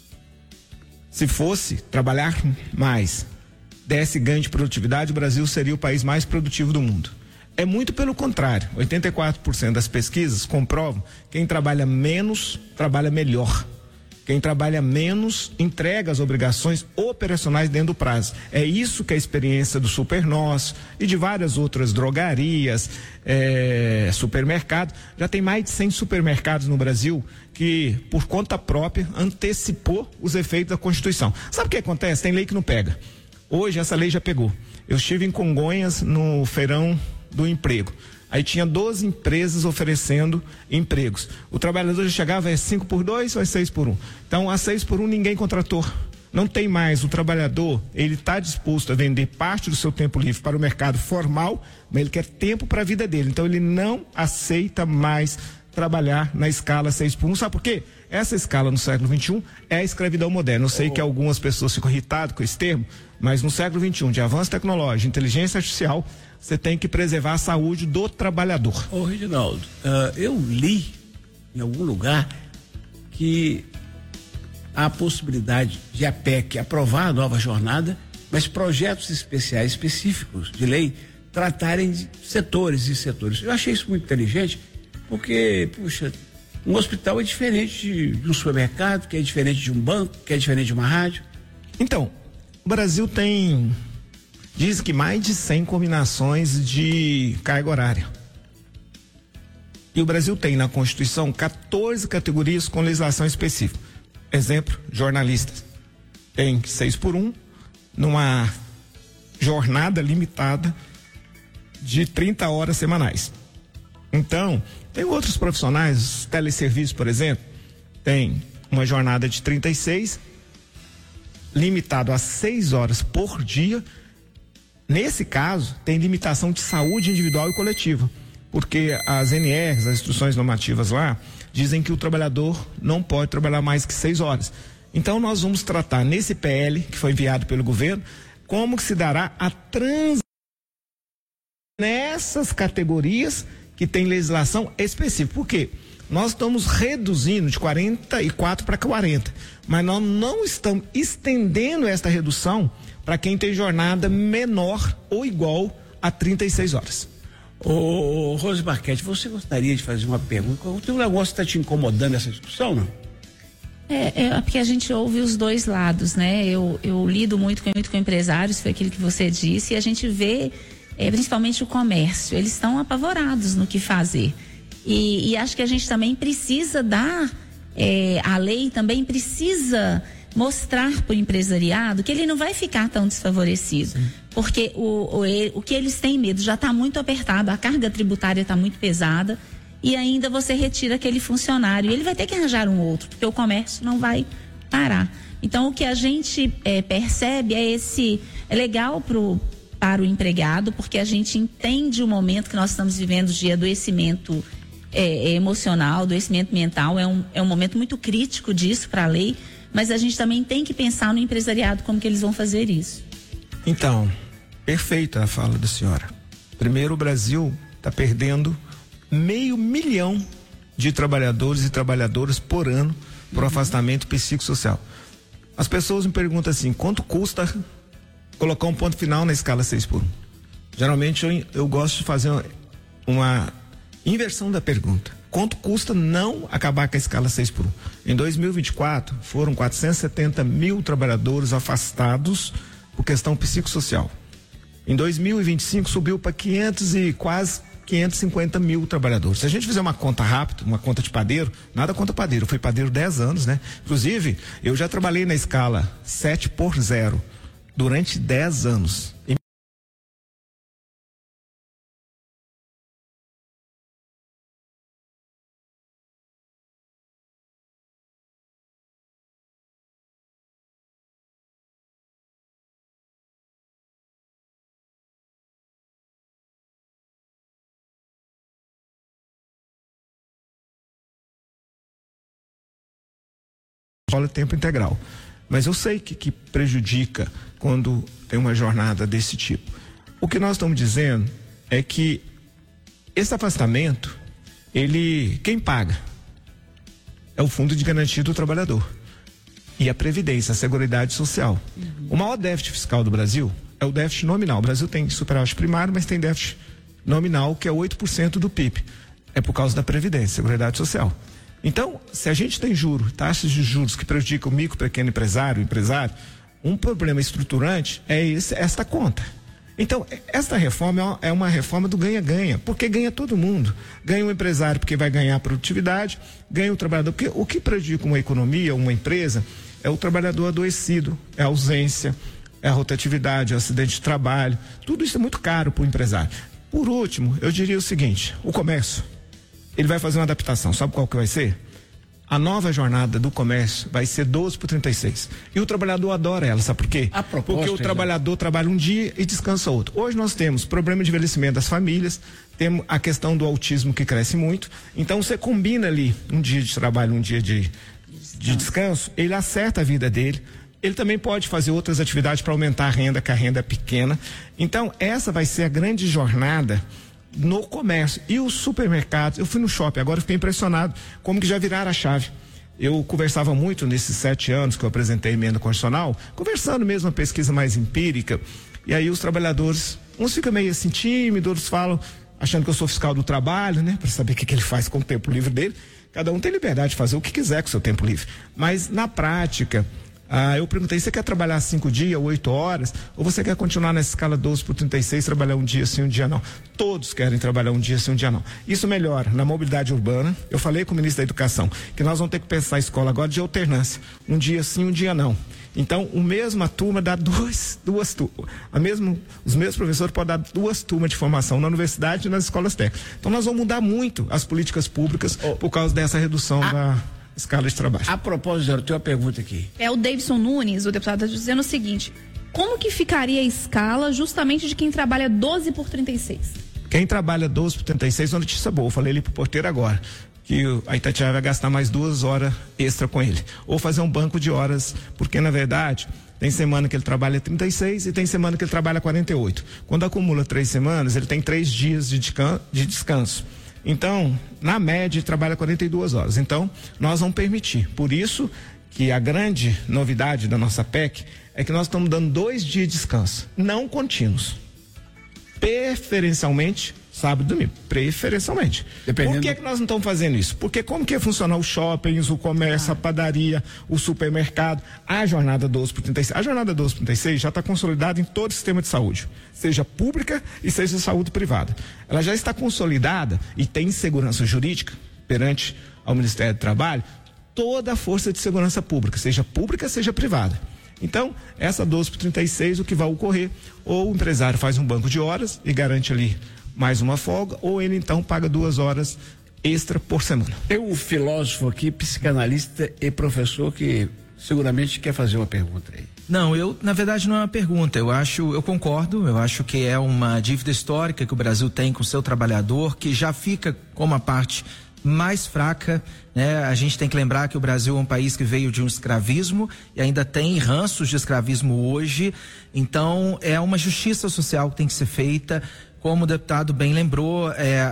S23: Se fosse trabalhar mais, desse ganho de produtividade, o Brasil seria o país mais produtivo do mundo. É muito pelo contrário. 84% das pesquisas comprovam que quem trabalha menos, trabalha melhor. Quem trabalha menos, entrega as obrigações operacionais dentro do prazo. É isso que a experiência do Supernós e de várias outras drogarias, supermercados. Já tem mais de 100 supermercados no Brasil que, por conta própria, antecipou os efeitos da Constituição. Sabe o que acontece? Tem lei que não pega. Hoje essa lei já pegou. Eu estive em Congonhas no feirão do emprego. Aí tinha 12 empresas oferecendo empregos. O trabalhador já chegava, é 5 por 2 ou é 6 por 1? Então, a 6 por 1 ninguém contratou. Não tem mais. O trabalhador, ele está disposto a vender parte do seu tempo livre para o mercado formal, mas ele quer tempo para a vida dele. Então, ele não aceita mais trabalhar na escala 6 por 1. Sabe por quê? Essa escala no século XXI é a escravidão moderna. Eu sei que algumas pessoas ficam irritadas com esse termo, mas no século XXI, de avanço tecnológico, inteligência artificial, você tem que preservar a saúde do trabalhador.
S20: Ô Reginaldo, eu li em algum lugar que há a possibilidade de a PEC aprovar a nova jornada, mas projetos especiais, específicos de lei, tratarem de setores e setores. Eu achei isso muito inteligente, porque, puxa, um hospital é diferente de um supermercado, que é diferente de um banco, que é diferente de uma rádio.
S23: Então, o Brasil tem, diz que mais de 100 combinações de carga horária. E o Brasil tem na Constituição 14 categorias com legislação específica. Exemplo, jornalistas. Tem 6 por 1 numa jornada limitada de 30 horas semanais. Então, tem outros profissionais, teleserviços, por exemplo, tem uma jornada de 36, limitado a 6 horas por dia. Nesse caso, tem limitação de saúde individual e coletiva, porque as NRs, as instruções normativas lá, dizem que o trabalhador não pode trabalhar mais que 6 horas. Então, nós vamos tratar nesse PL, que foi enviado pelo governo, como que se dará a transição nessas categorias que tem legislação específica. Por quê? Nós estamos reduzindo de 44 para 40, mas nós não estamos estendendo esta redução para quem tem jornada menor ou igual a 36 horas.
S20: Ô Rose Marchetti, você gostaria de fazer uma pergunta? O teu negócio está te incomodando essa discussão, não?
S22: É porque a gente ouve os dois lados, né? Eu lido muito com empresários, foi aquilo que você disse, e a gente vê principalmente o comércio, eles estão apavorados no que fazer. E acho que a gente também precisa dar, a lei também precisa mostrar para o empresariado que ele não vai ficar tão desfavorecido. Sim. Porque o que eles têm medo já está muito apertado, a carga tributária está muito pesada, e ainda você retira aquele funcionário, ele vai ter que arranjar um outro, porque o comércio não vai parar. Então, o que a gente percebe é legal para o empregado, porque a gente entende o momento que nós estamos vivendo de adoecimento emocional, adoecimento mental, é um momento muito crítico disso para a lei, mas a gente também tem que pensar no empresariado, como que eles vão fazer isso.
S23: Então, perfeita a fala da senhora. Primeiro, o Brasil está perdendo 500 mil de trabalhadores e trabalhadoras por ano por afastamento psicossocial. As pessoas me perguntam assim, quanto custa colocar um ponto final na escala 6 por 1? Geralmente eu gosto de fazer uma inversão da pergunta. Quanto custa não acabar com a escala 6 por 1? Em 2024, foram 470 mil trabalhadores afastados por questão psicossocial. Em 2025, subiu para quase 550 mil trabalhadores. Se a gente fizer uma conta rápida, uma conta de padeiro, nada contra padeiro, eu fui padeiro 10 anos, né? Inclusive, eu já trabalhei na escala 7 por 0 durante 10 anos. escola tempo integral. Mas eu sei que prejudica quando tem uma jornada desse tipo. O que nós estamos dizendo é que esse afastamento, quem paga é o Fundo de Garantia do Trabalhador e a Previdência, a Seguridade Social. O maior déficit fiscal do Brasil é o déficit nominal. O Brasil tem superávit primário, mas tem déficit nominal, que é 8% do PIB. É por causa da Previdência, Seguridade Social. Então, se a gente tem taxas de juros que prejudicam o micro, pequeno empresário, um problema estruturante é esta conta. Então, esta reforma é uma reforma do ganha-ganha, porque ganha todo mundo. Ganha o empresário porque vai ganhar a produtividade, ganha o trabalhador, porque o que prejudica uma economia, uma empresa, é o trabalhador adoecido, é a ausência, é a rotatividade, é o acidente de trabalho. Tudo isso é muito caro para o empresário. Por último, eu diria o seguinte: o comércio, ele vai fazer uma adaptação. Sabe qual que vai ser? A nova jornada do comércio vai ser 12/36. E o trabalhador adora ela, sabe por quê? Porque o trabalhador trabalha um dia e descansa outro. Hoje nós temos problema de envelhecimento das famílias, temos a questão do autismo que cresce muito. Então você combina ali um dia de trabalho, um dia de descanso, ele acerta a vida dele. Ele também pode fazer outras atividades para aumentar a renda, que a renda é pequena. Então essa vai ser a grande jornada no comércio. E os supermercados, eu fui no shopping, agora eu fiquei impressionado como que já viraram a chave. Eu conversava muito nesses 7 anos que eu apresentei a emenda constitucional, conversando mesmo, uma pesquisa mais empírica, e aí os trabalhadores, uns ficam meio assim tímidos, outros falam, achando que eu sou fiscal do trabalho, né, para saber o que ele faz com o tempo livre dele. Cada um tem liberdade de fazer o que quiser com o seu tempo livre, mas na prática, eu perguntei, você quer trabalhar 5 dias, 8 horas, ou você quer continuar nessa escala 12/36, trabalhar um dia sim, um dia não? Todos querem trabalhar um dia sim, um dia não. Isso melhora na mobilidade urbana. Eu falei com o ministro da Educação que nós vamos ter que pensar a escola agora de alternância, um dia sim, um dia não. Então, a mesma turma dá duas turmas. Os mesmos professores podem dar 2 turmas de formação na universidade e nas escolas técnicas. Então, nós vamos mudar muito as políticas públicas por causa dessa redução da escala de trabalho.
S20: A propósito, eu tenho uma pergunta aqui.
S21: O Davidson Nunes, o deputado, está dizendo o seguinte: como que ficaria a escala justamente de quem trabalha 12/36?
S23: Quem trabalha 12/36 é uma notícia boa. Eu falei ali pro porteiro agora que a Itatiaia vai gastar mais 2 horas extra com ele. Ou fazer um banco de horas, porque na verdade tem semana que ele trabalha 36 e tem semana que ele trabalha 48. Quando acumula 3 semanas, ele tem 3 dias de descanso. Então, na média, ele trabalha 42 horas. Então, nós vamos permitir. Por isso que a grande novidade da nossa PEC é que nós estamos dando 2 dias de descanso, não contínuos. Preferencialmente, sábado e domingo. Preferencialmente. Por que nós não estamos fazendo isso? Porque como que ia funcionar os shoppings, o comércio, a padaria, o supermercado, a jornada 12/36. A jornada 12/36 já está consolidada em todo o sistema de saúde, seja pública e seja saúde privada. Ela já está consolidada e tem segurança jurídica perante ao Ministério do Trabalho toda a força de segurança pública, seja privada. Então, essa 12/36, o que vai ocorrer, ou o empresário faz um banco de horas e garante ali mais uma folga, ou ele então paga 2 horas extra por semana.
S20: Tem um filósofo aqui, psicanalista e professor, que seguramente quer fazer uma pergunta aí.
S6: Não, na verdade não é uma pergunta, eu concordo, eu acho que é uma dívida histórica que o Brasil tem com o seu trabalhador, que já fica como a parte mais fraca, né? A gente tem que lembrar que o Brasil é um país que veio de um escravismo e ainda tem ranços de escravismo hoje, então é uma justiça social que tem que ser feita. Como o deputado bem lembrou,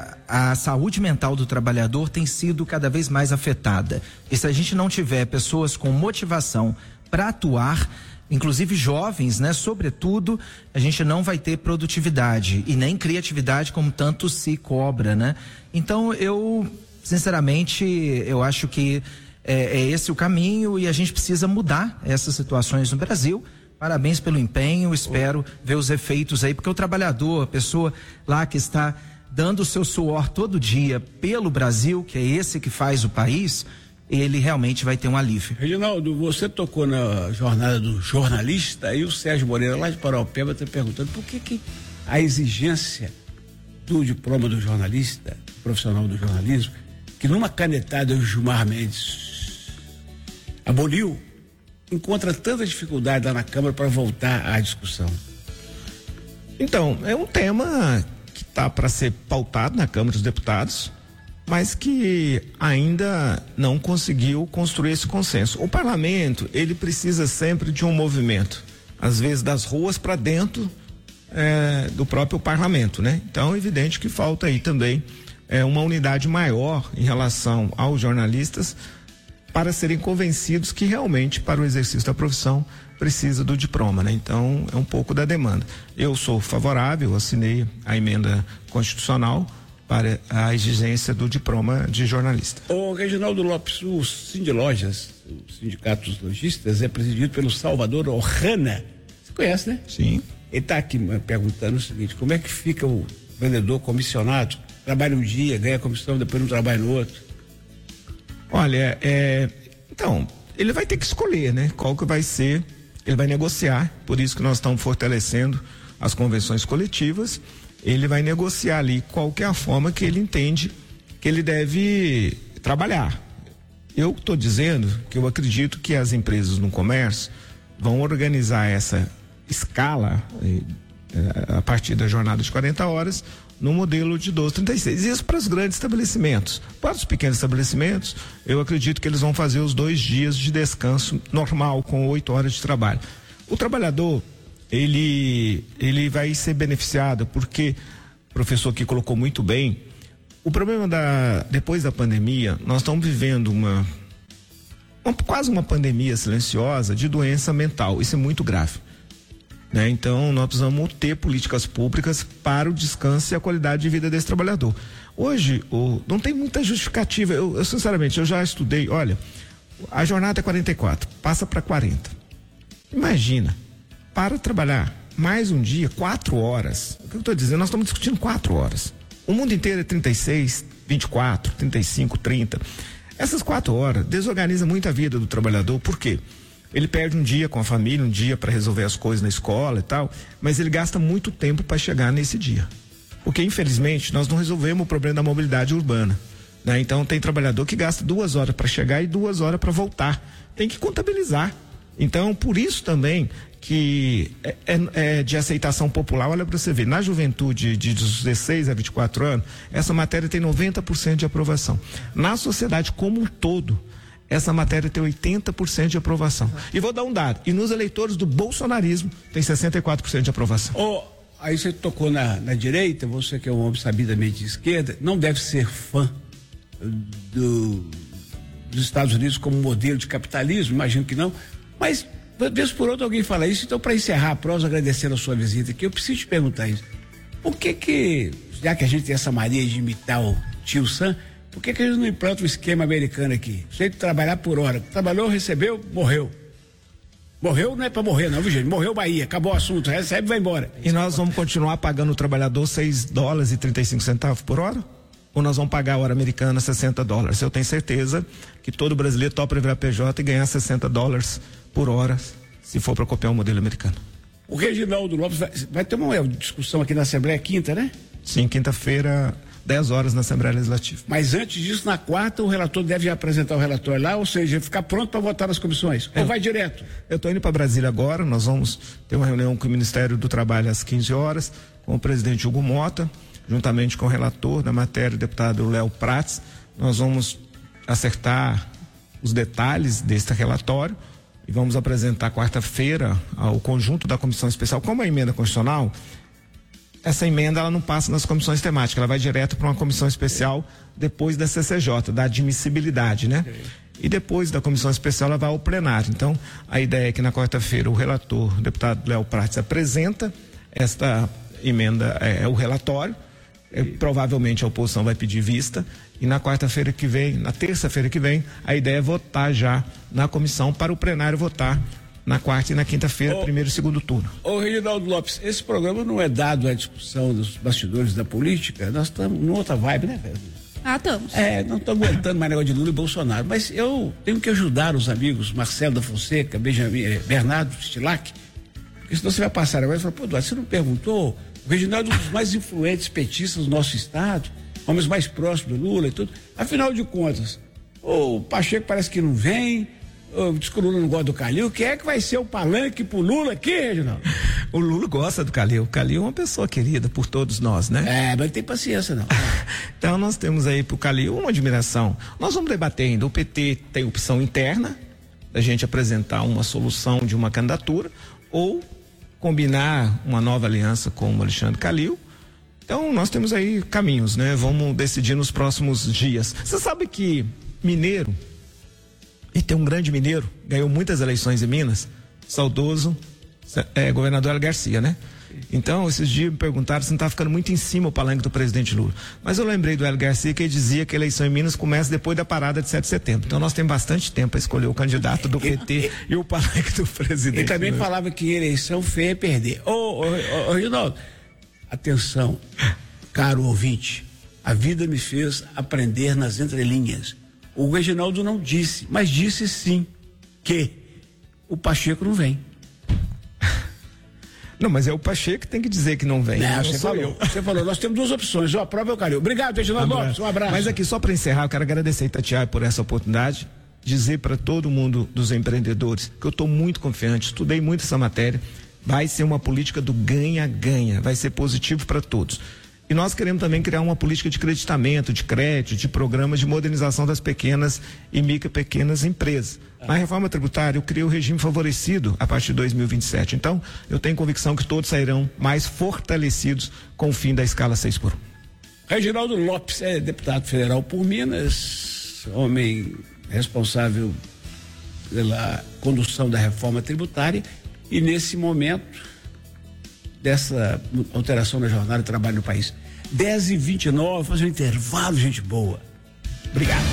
S6: a saúde mental do trabalhador tem sido cada vez mais afetada. E se a gente não tiver pessoas com motivação para atuar, inclusive jovens, né? Sobretudo, a gente não vai ter produtividade e nem criatividade como tanto se cobra, né? Então, sinceramente, eu acho que é esse o caminho e a gente precisa mudar essas situações no Brasil. Parabéns pelo empenho, espero ver os efeitos aí, porque o trabalhador, a pessoa lá que está dando o seu suor todo dia pelo Brasil, que é esse que faz o país, ele realmente vai ter um alívio.
S20: Reginaldo, você tocou na jornada do jornalista e o Sérgio Moreira lá de Paraupeba está perguntando por que a exigência do diploma do jornalista, profissional do jornalismo, que numa canetada o Gilmar Mendes aboliu, encontra tanta dificuldade lá na Câmara para voltar à discussão?
S23: Então, é um tema que está para ser pautado na Câmara dos Deputados, mas que ainda não conseguiu construir esse consenso. O parlamento, ele precisa sempre de um movimento, às vezes das ruas para dentro do próprio parlamento, né? Então é evidente que falta aí também uma unidade maior em relação aos jornalistas para serem convencidos que realmente para o exercício da profissão precisa do diploma, né? Então é um pouco da demanda. Eu sou favorável, assinei a emenda constitucional para a exigência do diploma de jornalista.
S20: Ô Reginaldo Lopes, o Sindilojas, o Sindicato dos Lojistas, é presidido pelo Salvador Ohana. Você conhece, né?
S23: Sim.
S20: Ele está aqui perguntando o seguinte: como é que fica o vendedor comissionado? Trabalha um dia, ganha comissão, depois não trabalha no outro?
S23: Olha, então, ele vai ter que escolher, né? Qual que vai ser, ele vai negociar, por isso que nós estamos fortalecendo as convenções coletivas. Ele vai negociar ali qual que é a forma que ele entende que ele deve trabalhar. Eu estou dizendo que eu acredito que as empresas no comércio vão organizar essa escala a partir da jornada de 40 horas no modelo de 12/36. Isso para os grandes estabelecimentos. Para os pequenos estabelecimentos, eu acredito que eles vão fazer os 2 dias de descanso normal, com 8 horas de trabalho. O trabalhador, ele vai ser beneficiado porque o professor aqui colocou muito bem, o problema depois da pandemia, nós estamos vivendo quase uma pandemia silenciosa de doença mental. Isso é muito grave, né? Então nós precisamos ter políticas públicas para o descanso e a qualidade de vida desse trabalhador. Hoje não tem muita justificativa. Eu sinceramente, eu já estudei, olha, a jornada é 44, passa para 40. Imagina, para trabalhar mais um dia, 4 horas. O que eu estou dizendo? Nós estamos discutindo 4 horas. O mundo inteiro é 36, 24, 35, 30. Essas 4 horas desorganizam muito a vida do trabalhador. Por quê? Ele perde um dia com a família, um dia para resolver as coisas na escola e tal, mas ele gasta muito tempo para chegar nesse dia. Porque, infelizmente, nós não resolvemos o problema da mobilidade urbana, né? Então, tem trabalhador que gasta 2 horas para chegar e 2 horas para voltar. Tem que contabilizar. Então, por isso também que é de aceitação popular. Olha para você ver, na juventude de 16 a 24 anos, essa matéria tem 90% de aprovação. Na sociedade como um todo, essa matéria tem 80% de aprovação. E vou dar um dado, e nos eleitores do bolsonarismo tem 64% de aprovação.
S20: Aí você tocou na direita, você que é um homem sabidamente de esquerda, não deve ser fã dos Estados Unidos como modelo de capitalismo, imagino que não, mas vez por outra alguém fala isso. Então, para encerrar a prosa, agradecendo a sua visita aqui, eu preciso te perguntar isso: por que, já que a gente tem essa mania de imitar o tio Sam, por que a gente não implanta o esquema americano aqui? Você tem que trabalhar por hora. Trabalhou, recebeu, morreu. Morreu não é para morrer, não, viu, gente? Morreu Bahia, acabou o assunto, recebe e vai embora.
S23: E nós vamos continuar pagando o trabalhador $6,35 por hora? Ou nós vamos pagar a hora americana $60? Eu tenho certeza que todo brasileiro topa virar PJ e ganhar $60 por hora, se for para copiar o modelo americano.
S20: O Reginaldo Lopes vai ter uma discussão aqui na Assembleia quinta, né?
S23: Sim, quinta-feira, 10 horas na Assembleia Legislativa.
S20: Mas antes disso, na quarta, o relator deve apresentar o relatório lá, ou seja, ficar pronto para votar nas comissões. Ou vai direto?
S23: Eu estou indo para Brasília agora, nós vamos ter uma reunião com o Ministério do Trabalho às 15 horas, com o presidente Hugo Mota, juntamente com o relator da matéria, o deputado Léo Prats. Nós vamos acertar os detalhes deste relatório e vamos apresentar quarta-feira ao conjunto da comissão especial. Como a emenda constitucional, essa emenda ela não passa nas comissões temáticas, ela vai direto para uma comissão especial depois da CCJ, da admissibilidade, né? E depois da comissão especial ela vai ao plenário. Então, a ideia é que na quarta-feira o relator, o deputado Léo Prats, apresenta esta emenda, o relatório. Provavelmente a oposição vai pedir vista, e na quarta-feira que vem, na terça-feira que vem, a ideia é votar já na comissão para o plenário votar na quarta e na quinta-feira, primeiro e segundo turno.
S20: Ô Reginaldo Lopes, esse programa não é dado à discussão dos bastidores da política? Nós estamos numa outra vibe, né, velho?
S21: Estamos.
S20: Não estamos aguentando mais negócio de Lula e Bolsonaro, mas eu tenho que ajudar os amigos Marcelo da Fonseca, Bernardo Stilac, porque senão você vai passar agora e falar: pô, Eduardo, você não perguntou? O Reginaldo é um dos mais influentes petistas do nosso estado, homens mais próximos do Lula e tudo. Afinal de contas, o Pacheco parece que não vem, diz que o Lula não gosta do Calil. Quem é que vai ser o palanque pro Lula aqui, Reginaldo?
S23: O Lula gosta do Calil. O Calil é uma pessoa querida por todos nós, né?
S20: Mas não tem paciência, não.
S23: Então nós temos aí pro Calil uma admiração. Nós vamos debater ainda. O PT tem opção interna da gente apresentar uma solução de uma candidatura ou combinar uma nova aliança com o Alexandre Calil. Então nós temos aí caminhos, né? Vamos decidir nos próximos dias. Você sabe que mineiro, e tem um grande mineiro, ganhou muitas eleições em Minas, saudoso governador Hélio Garcia, né? Então, esses dias me perguntaram se não está ficando muito em cima o palanque do presidente Lula. Mas eu lembrei do Hélio Garcia que ele dizia que a eleição em Minas começa depois da parada de 7 de setembro. Então nós temos bastante tempo para escolher o candidato do PT e o palanque do presidente.
S20: Ele também falava que eleição feia é perder. Ô, Rinaldo, atenção, caro ouvinte, a vida me fez aprender nas entrelinhas. O Reginaldo não disse, mas disse sim, que o Pacheco não vem.
S23: Não, mas é o Pacheco que tem que dizer que não vem.
S20: Não, você falou, nós temos duas opções, a prova é o Calil. Obrigado, Reginaldo Lopes, um abraço.
S23: Mas aqui, só para encerrar, eu quero agradecer a Itatiaia por essa oportunidade, dizer para todo mundo dos empreendedores que eu estou muito confiante, estudei muito essa matéria, vai ser uma política do ganha-ganha, vai ser positivo para todos. E nós queremos também criar uma política de creditamento, de crédito, de programas de modernização das pequenas e pequenas empresas. Na reforma tributária, eu criei o regime favorecido a partir de 2027. Então, eu tenho convicção que todos sairão mais fortalecidos com o fim da escala 6x1.
S20: Reginaldo Lopes é deputado federal por Minas, homem responsável pela condução da reforma tributária e nesse momento dessa alteração na jornada de trabalho no país. 10h29, fazer um intervalo, gente boa. Obrigado.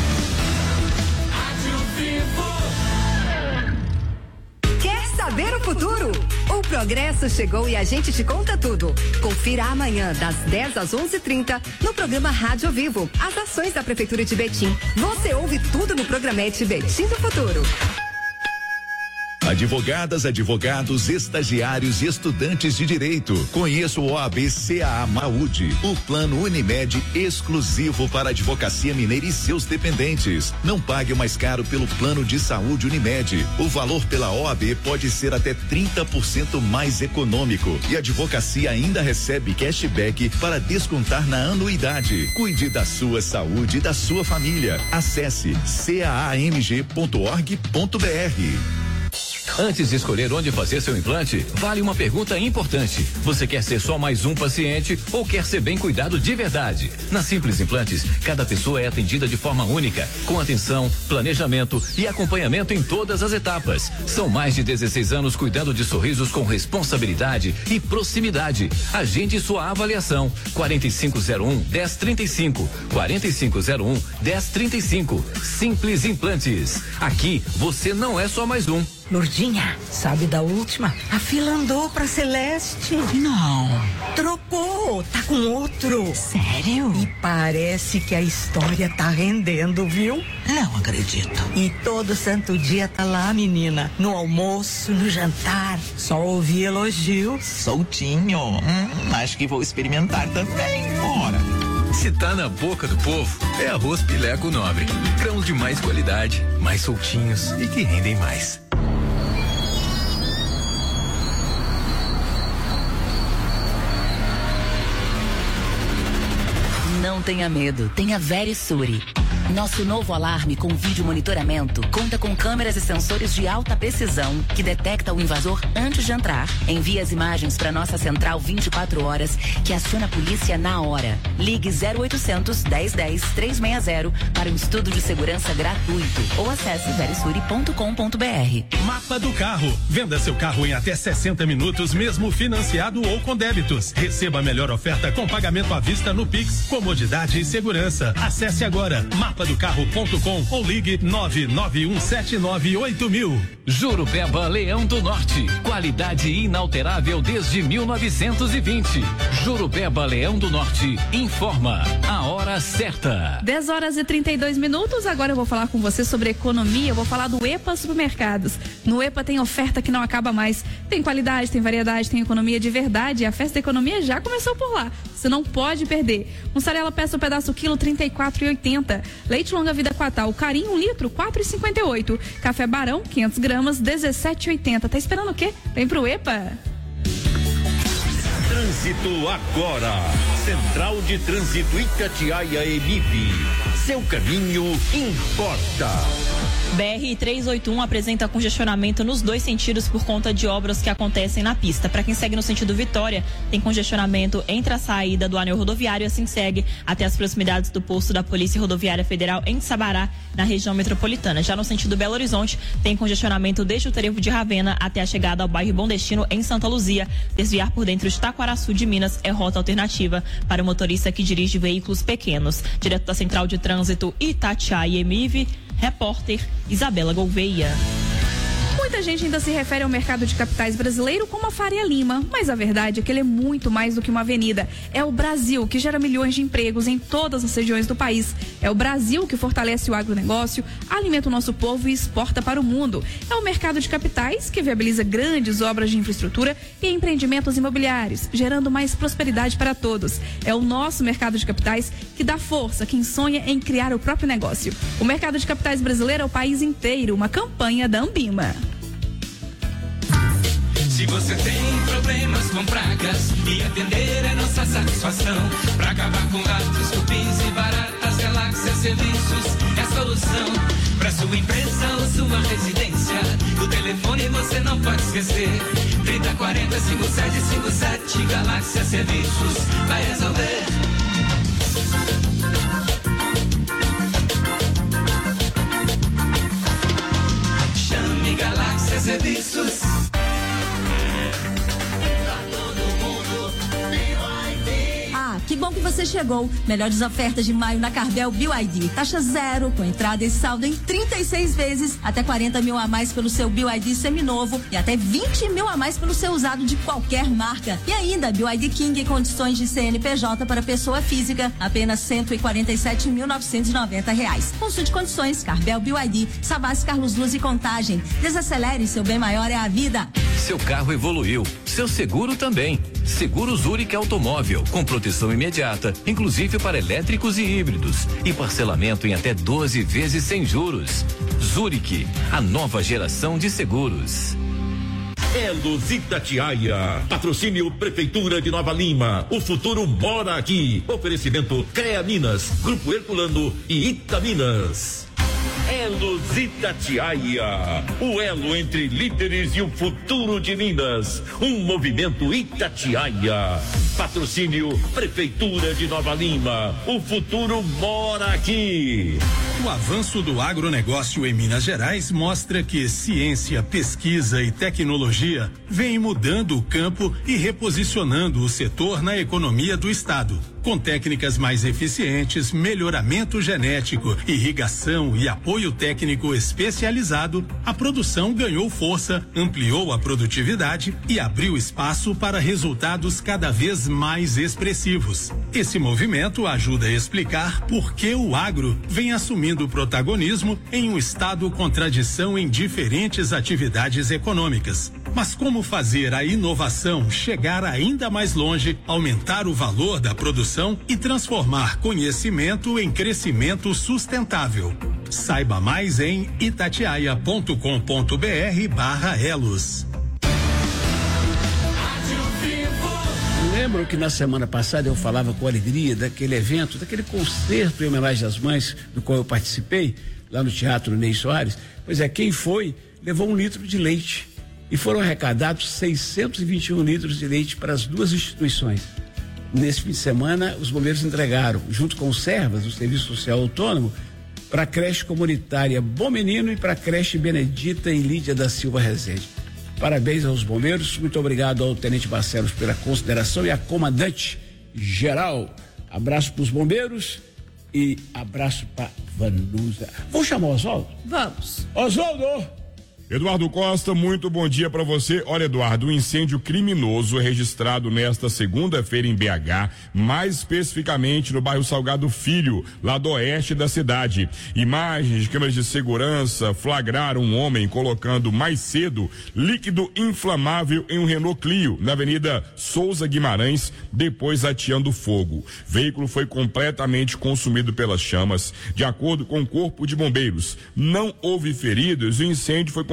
S7: Quer saber o futuro? O Progresso chegou e a gente te conta tudo. Confira amanhã, das 10 às 11h30, no programa Rádio ao Vivo, as ações da Prefeitura de Betim. Você ouve tudo no Programete Betim do Futuro.
S9: Advogadas, advogados, estagiários e estudantes de direito. Conheça o OAB CAA Maúde, o plano Unimed exclusivo para a advocacia mineira e seus dependentes. Não pague mais caro pelo plano de saúde Unimed. O valor pela OAB pode ser até 30% mais econômico e a advocacia ainda recebe cashback para descontar na anuidade. Cuide da sua saúde e da sua família. Acesse caamg.org.br.
S11: Antes de escolher onde fazer seu implante, vale uma pergunta importante. Você quer ser só mais um paciente ou quer ser bem cuidado de verdade? Na Simples Implantes, cada pessoa é atendida de forma única, com atenção, planejamento e acompanhamento em todas as etapas. São mais de 16 anos cuidando de sorrisos com responsabilidade e proximidade. Agende sua avaliação. 4501-1035. 4501-1035. Simples Implantes. Aqui, você não é só mais um.
S24: Lourdinha, sabe da última? A fila andou pra Celeste. Não. Trocou, tá com outro. Sério? E parece que a história tá rendendo, viu? Não acredito. E todo santo dia tá lá, menina. No almoço, no jantar. Só ouvi elogios.
S25: Soltinho. Acho que vou experimentar também. Bora.
S11: Se tá na boca do povo, é arroz Pileco Nobre. Grãos de mais qualidade, mais soltinhos e que rendem mais.
S26: Não tenha medo, tenha Verisure. Nosso novo alarme com vídeo monitoramento conta com câmeras e sensores de alta precisão que detecta o invasor antes de entrar. Envia as imagens para nossa central 24 horas que aciona a polícia na hora. Ligue 0800 1010 360 para um estudo de segurança gratuito ou acesse verisure.com.br.
S27: Mapa do Carro. Venda seu carro em até 60 minutos, mesmo financiado ou com débitos. Receba a melhor oferta com pagamento à vista no Pix, comodidade e segurança. Acesse agora mapadocarro.com ou ligue 991798000.
S11: Jurupeba Leão do Norte. Qualidade inalterável desde 1920. Jurupeba Leão do Norte informa a hora certa.
S21: 10h32. Agora eu vou falar com você sobre economia. Eu vou falar do EPA Supermercados. No EPA tem oferta que não acaba mais. Tem qualidade, tem variedade, tem economia de verdade. E a festa da economia já começou por lá. Você não pode perder. Mussarela peça o pedaço quilo R$34,80. Leite longa vida Quatal, Carinho 1 litro R$4,58. Café Barão 500 gramas R$17,80. Tá esperando o quê? Vem pro EPA.
S1: Trânsito agora. Central de Trânsito Itatiaia Emib. Seu caminho importa.
S2: BR-381 apresenta congestionamento nos dois sentidos por conta de obras que acontecem na pista. Para quem segue no sentido Vitória, tem congestionamento entre a saída do anel rodoviário e assim segue até as proximidades do posto da Polícia Rodoviária Federal em Sabará, na região metropolitana. Já no sentido Belo Horizonte, tem congestionamento desde o trevo de Ravena até a chegada ao bairro Bom Destino, em Santa Luzia. Desviar por dentro de Taquaraçu de Minas é rota alternativa para o motorista que dirige veículos pequenos. Direto da Central de Trânsito Itatiaia Emive, repórter Isabela Gouveia.
S21: Muita gente ainda se refere ao mercado de capitais brasileiro como a Faria Lima, mas a verdade é que ele é muito mais do que uma avenida. É o Brasil que gera milhões de empregos em todas as regiões do país. É o Brasil que fortalece o agronegócio, alimenta o nosso povo e exporta para o mundo. É o mercado de capitais que viabiliza grandes obras de infraestrutura e empreendimentos imobiliários, gerando mais prosperidade para todos. É o nosso mercado de capitais que dá força a quem sonha em criar o próprio negócio. O mercado de capitais brasileiro é o país inteiro, uma campanha da Ambima.
S3: Se você tem problemas com pragas e atender é nossa satisfação. Pra acabar com ratos, cupins e baratas, Galáxia Serviços é a solução. Pra sua empresa ou sua residência, o telefone você não pode esquecer. 3040 5757, Galáxia Serviços vai resolver. Chame Galáxia Serviços.
S4: Que bom que você chegou. Melhores ofertas de maio na Carvel BYD. Taxa zero, com entrada e saldo em 36 vezes, até 40 mil a mais pelo seu BYD seminovo e até 20 mil a mais pelo seu usado de qualquer marca. E ainda, BYD King em condições de CNPJ para pessoa física, apenas R$147.990. Consulte condições, Carvel BYD, Savassi, Carlos Luz e Contagem. Desacelere, seu bem maior é a vida.
S11: Seu carro evoluiu, seu seguro também. Seguro Zurich Automóvel, com proteção imediata, inclusive para elétricos e híbridos, e parcelamento em até 12 vezes sem juros. Zurich, a nova geração de seguros.
S1: Elos Itatiaia, patrocínio Prefeitura de Nova Lima, o futuro mora aqui. Oferecimento CREA Minas, Grupo Herculano e Itaminas. Elos Itatiaia, o elo entre líderes e o futuro de Minas. Um movimento Itatiaia. Patrocínio Prefeitura de Nova Lima. O futuro mora aqui.
S27: O avanço do agronegócio em Minas Gerais mostra que ciência, pesquisa e tecnologia vêm mudando o campo e reposicionando o setor na economia do estado. Com técnicas mais eficientes, melhoramento genético, irrigação e apoio técnico especializado, a produção ganhou força, ampliou a produtividade e abriu espaço para resultados cada vez mais expressivos. Esse movimento ajuda a explicar por que o agro vem assumindo protagonismo em um estado com tradição em diferentes atividades econômicas. Mas como fazer a inovação chegar ainda mais longe, aumentar o valor da produção e transformar conhecimento em crescimento sustentável? Saiba mais em itatiaia.com.br/elos.
S20: Lembram que na semana passada eu falava com alegria daquele evento, daquele concerto em homenagem às mães, do qual eu participei, lá no Teatro Ney Soares? Pois é, quem foi levou 1 litro de leite e foram arrecadados 621 litros de leite para as duas instituições. Nesse fim de semana, os bombeiros entregaram, junto com os servas do Serviço Social Autônomo, para a creche comunitária Bom Menino e para a creche Benedita em Lídia da Silva Rezende. Parabéns aos bombeiros, muito obrigado ao Tenente Barcelos pela consideração e à comandante geral. Abraço para os bombeiros e abraço para Vanusa. Vamos chamar o Oswaldo?
S21: Vamos.
S20: Oswaldo!
S15: Eduardo Costa, muito bom dia para você. Olha, Eduardo, um incêndio criminoso registrado nesta segunda-feira em BH, mais especificamente no bairro Salgado Filho, lá do oeste da cidade. Imagens de câmeras de segurança flagraram um homem colocando mais cedo líquido inflamável em um Renault Clio, na Avenida Souza Guimarães, depois ateando fogo. O veículo foi completamente consumido pelas chamas. De acordo com o Corpo de Bombeiros, não houve feridos e o incêndio foi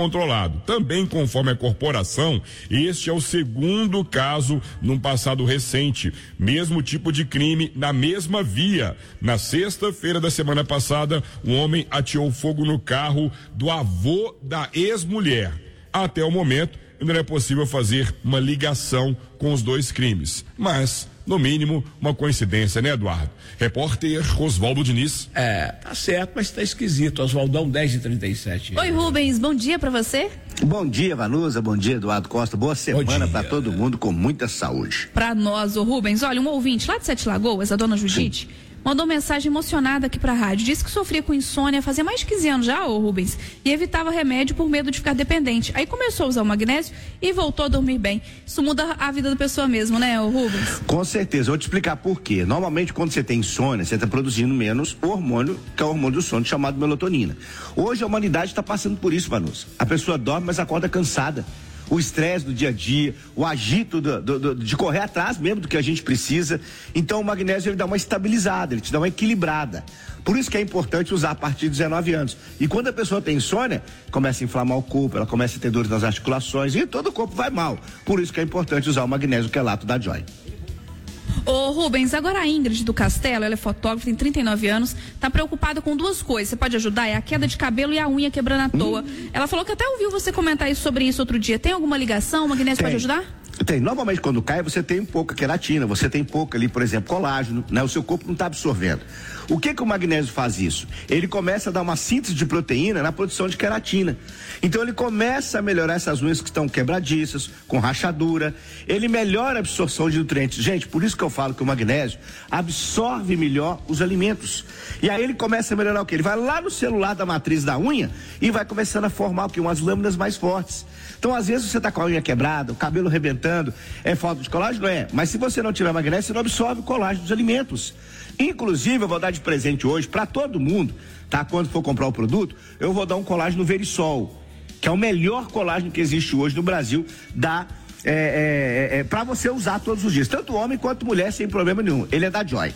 S15: controlado. Também, conforme a corporação, este é o segundo caso num passado recente. Mesmo tipo de crime na mesma via. Na sexta-feira da semana passada, um homem ateou fogo no carro do avô da ex-mulher. Até o momento, ainda não é possível fazer uma ligação com os dois crimes. Mas, no mínimo, uma coincidência, né, Eduardo? Repórter Oswaldo Diniz.
S20: Tá certo, mas tá esquisito. Oswaldão, 10h37.
S21: Oi, Rubens, bom dia pra você.
S5: Bom dia, Vanusa, bom dia, Eduardo Costa. Boa semana pra todo mundo com muita saúde.
S21: Pra nós, ô Rubens, olha, um ouvinte lá de Sete Lagoas, a dona Judite, mandou mensagem emocionada aqui pra rádio. Disse que sofria com insônia fazia mais de 15 anos já, ô Rubens, e evitava remédio por medo de ficar dependente. Aí começou a usar o magnésio e voltou a dormir bem. Isso muda a vida da pessoa mesmo, né, ô Rubens?
S5: Com certeza, eu vou te explicar por quê. Normalmente, quando você tem insônia, você está produzindo menos o hormônio, que é o hormônio do sono, chamado melatonina. Hoje a humanidade está passando por isso, Vanusa. A pessoa dorme, mas acorda cansada. O estresse do dia a dia, o agito de correr atrás mesmo do que a gente precisa. Então o magnésio ele dá uma estabilizada, ele te dá uma equilibrada. Por isso que é importante usar a partir de 19 anos. E quando a pessoa tem insônia, começa a inflamar o corpo, ela começa a ter dores nas articulações e todo o corpo vai mal. Por isso que é importante usar o magnésio quelato da Joy.
S21: Ô Rubens, agora a Ingrid do Castelo, ela é fotógrafa, tem 39 anos, tá preocupada com duas coisas, você pode ajudar? É a queda de cabelo e a unha quebrando à toa. Ela falou que até ouviu você comentar sobre isso outro dia. Tem alguma ligação? O magnésio pode ajudar?
S5: Tem. Normalmente quando cai você tem pouca queratina, você tem pouco ali, por exemplo, colágeno, né? O seu corpo não está absorvendo. O que o magnésio faz isso? Ele começa a dar uma síntese de proteína na produção de queratina. Então ele começa a melhorar essas unhas que estão quebradiças, com rachadura. Ele melhora a absorção de nutrientes. Gente, por isso que eu falo que o magnésio absorve melhor os alimentos. E aí ele começa a melhorar o quê? Ele vai lá no celular da matriz da unha e vai começando a formar o quê? Umas lâminas mais fortes. Então, às vezes, você está com a unha quebrada, o cabelo rebentando, é falta de colágeno? É. Mas se você não tiver magnésio, você não absorve o colágeno dos alimentos. Inclusive, eu vou dar de presente hoje para todo mundo, tá? Quando for comprar o produto, eu vou dar um colágeno Verisol, que é o melhor colágeno que existe hoje no Brasil, para você usar todos os dias, tanto homem quanto mulher, sem problema nenhum. Ele é da Joy.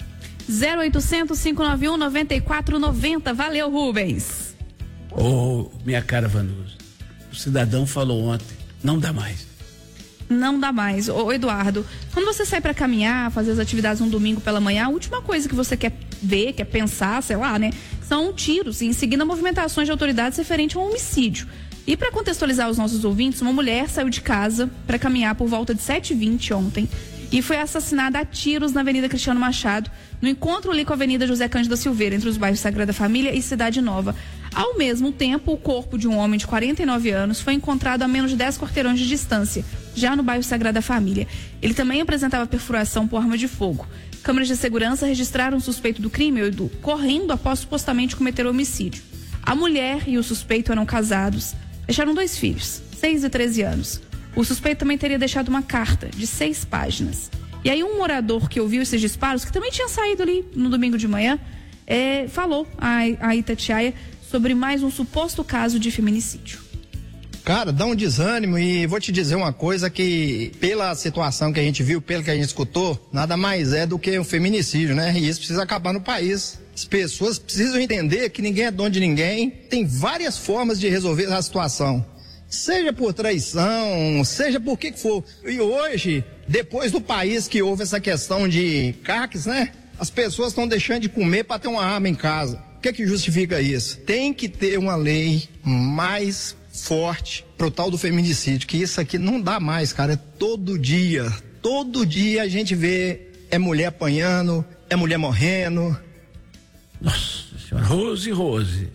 S21: 0800 591 9490. Valeu, Rubens.
S20: Minha cara, Vanusa. O cidadão falou ontem, não dá mais.
S21: Não dá mais. Ô Eduardo, quando você sai pra caminhar, fazer as atividades um domingo pela manhã, a última coisa que você quer ver, quer pensar, sei lá, né? São tiros e em seguida movimentações de autoridades referente a um homicídio. E para contextualizar os nossos ouvintes, uma mulher saiu de casa para caminhar por volta de 7h20 ontem e foi assassinada a tiros na Avenida Cristiano Machado, no encontro ali com a Avenida José Cândido da Silveira, entre os bairros Sagrada Família e Cidade Nova. Ao mesmo tempo, o corpo de um homem de 49 anos foi encontrado a menos de 10 quarteirões de distância, já no bairro Sagrada Família. Ele também apresentava perfuração por arma de fogo. Câmeras de segurança registraram o suspeito do crime, Edu, correndo após supostamente cometer o homicídio. A mulher e o suspeito eram casados, deixaram 2 filhos, 6 e 13 anos. O suspeito também teria deixado uma carta de 6 páginas. E aí um morador que ouviu esses disparos, que também tinha saído ali no domingo de manhã, falou a Itatiaia sobre mais um suposto caso de feminicídio.
S10: Cara, dá um desânimo e vou te dizer uma coisa que, pela situação que a gente viu, pelo que a gente escutou, nada mais é do que um feminicídio, né? E isso precisa acabar no país. As pessoas precisam entender que ninguém é dono de ninguém. Tem várias formas de resolver a situação. Seja por traição, seja por que for. E hoje, depois do país que houve essa questão de CACs, né? As pessoas estão deixando de comer para ter uma arma em casa. O que é que justifica isso? Tem que ter uma lei mais forte pro tal do feminicídio, que isso aqui não dá mais, cara. É todo dia a gente vê mulher apanhando, mulher morrendo.
S20: Nossa senhora, Rose.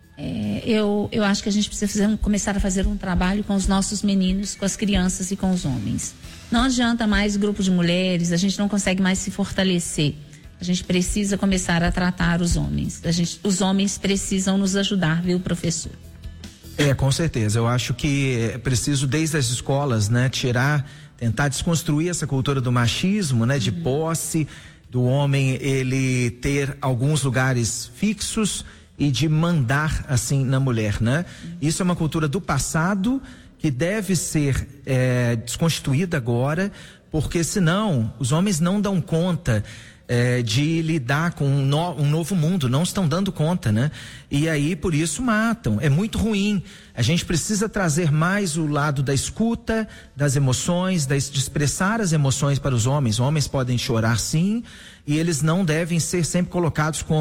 S22: Eu acho que a gente precisa começar a fazer um trabalho com os nossos meninos, com as crianças e com os homens. Não adianta mais grupo de mulheres, a gente não consegue mais se fortalecer. A gente precisa começar a tratar os homens. Os homens precisam nos ajudar, viu, professor?
S6: Com certeza. Eu acho que é preciso, desde as escolas, né, tentar desconstruir essa cultura do machismo, né, de posse, do homem ele ter alguns lugares fixos e de mandar assim na mulher, né? Isso é uma cultura do passado que deve ser desconstituída agora, porque senão os homens não dão conta de lidar com um novo mundo, não estão dando conta, né? E aí, por isso, matam. É muito ruim. A gente precisa trazer mais o lado da escuta, das emoções, de expressar as emoções para os homens. Homens podem chorar, sim, e eles não devem ser sempre colocados como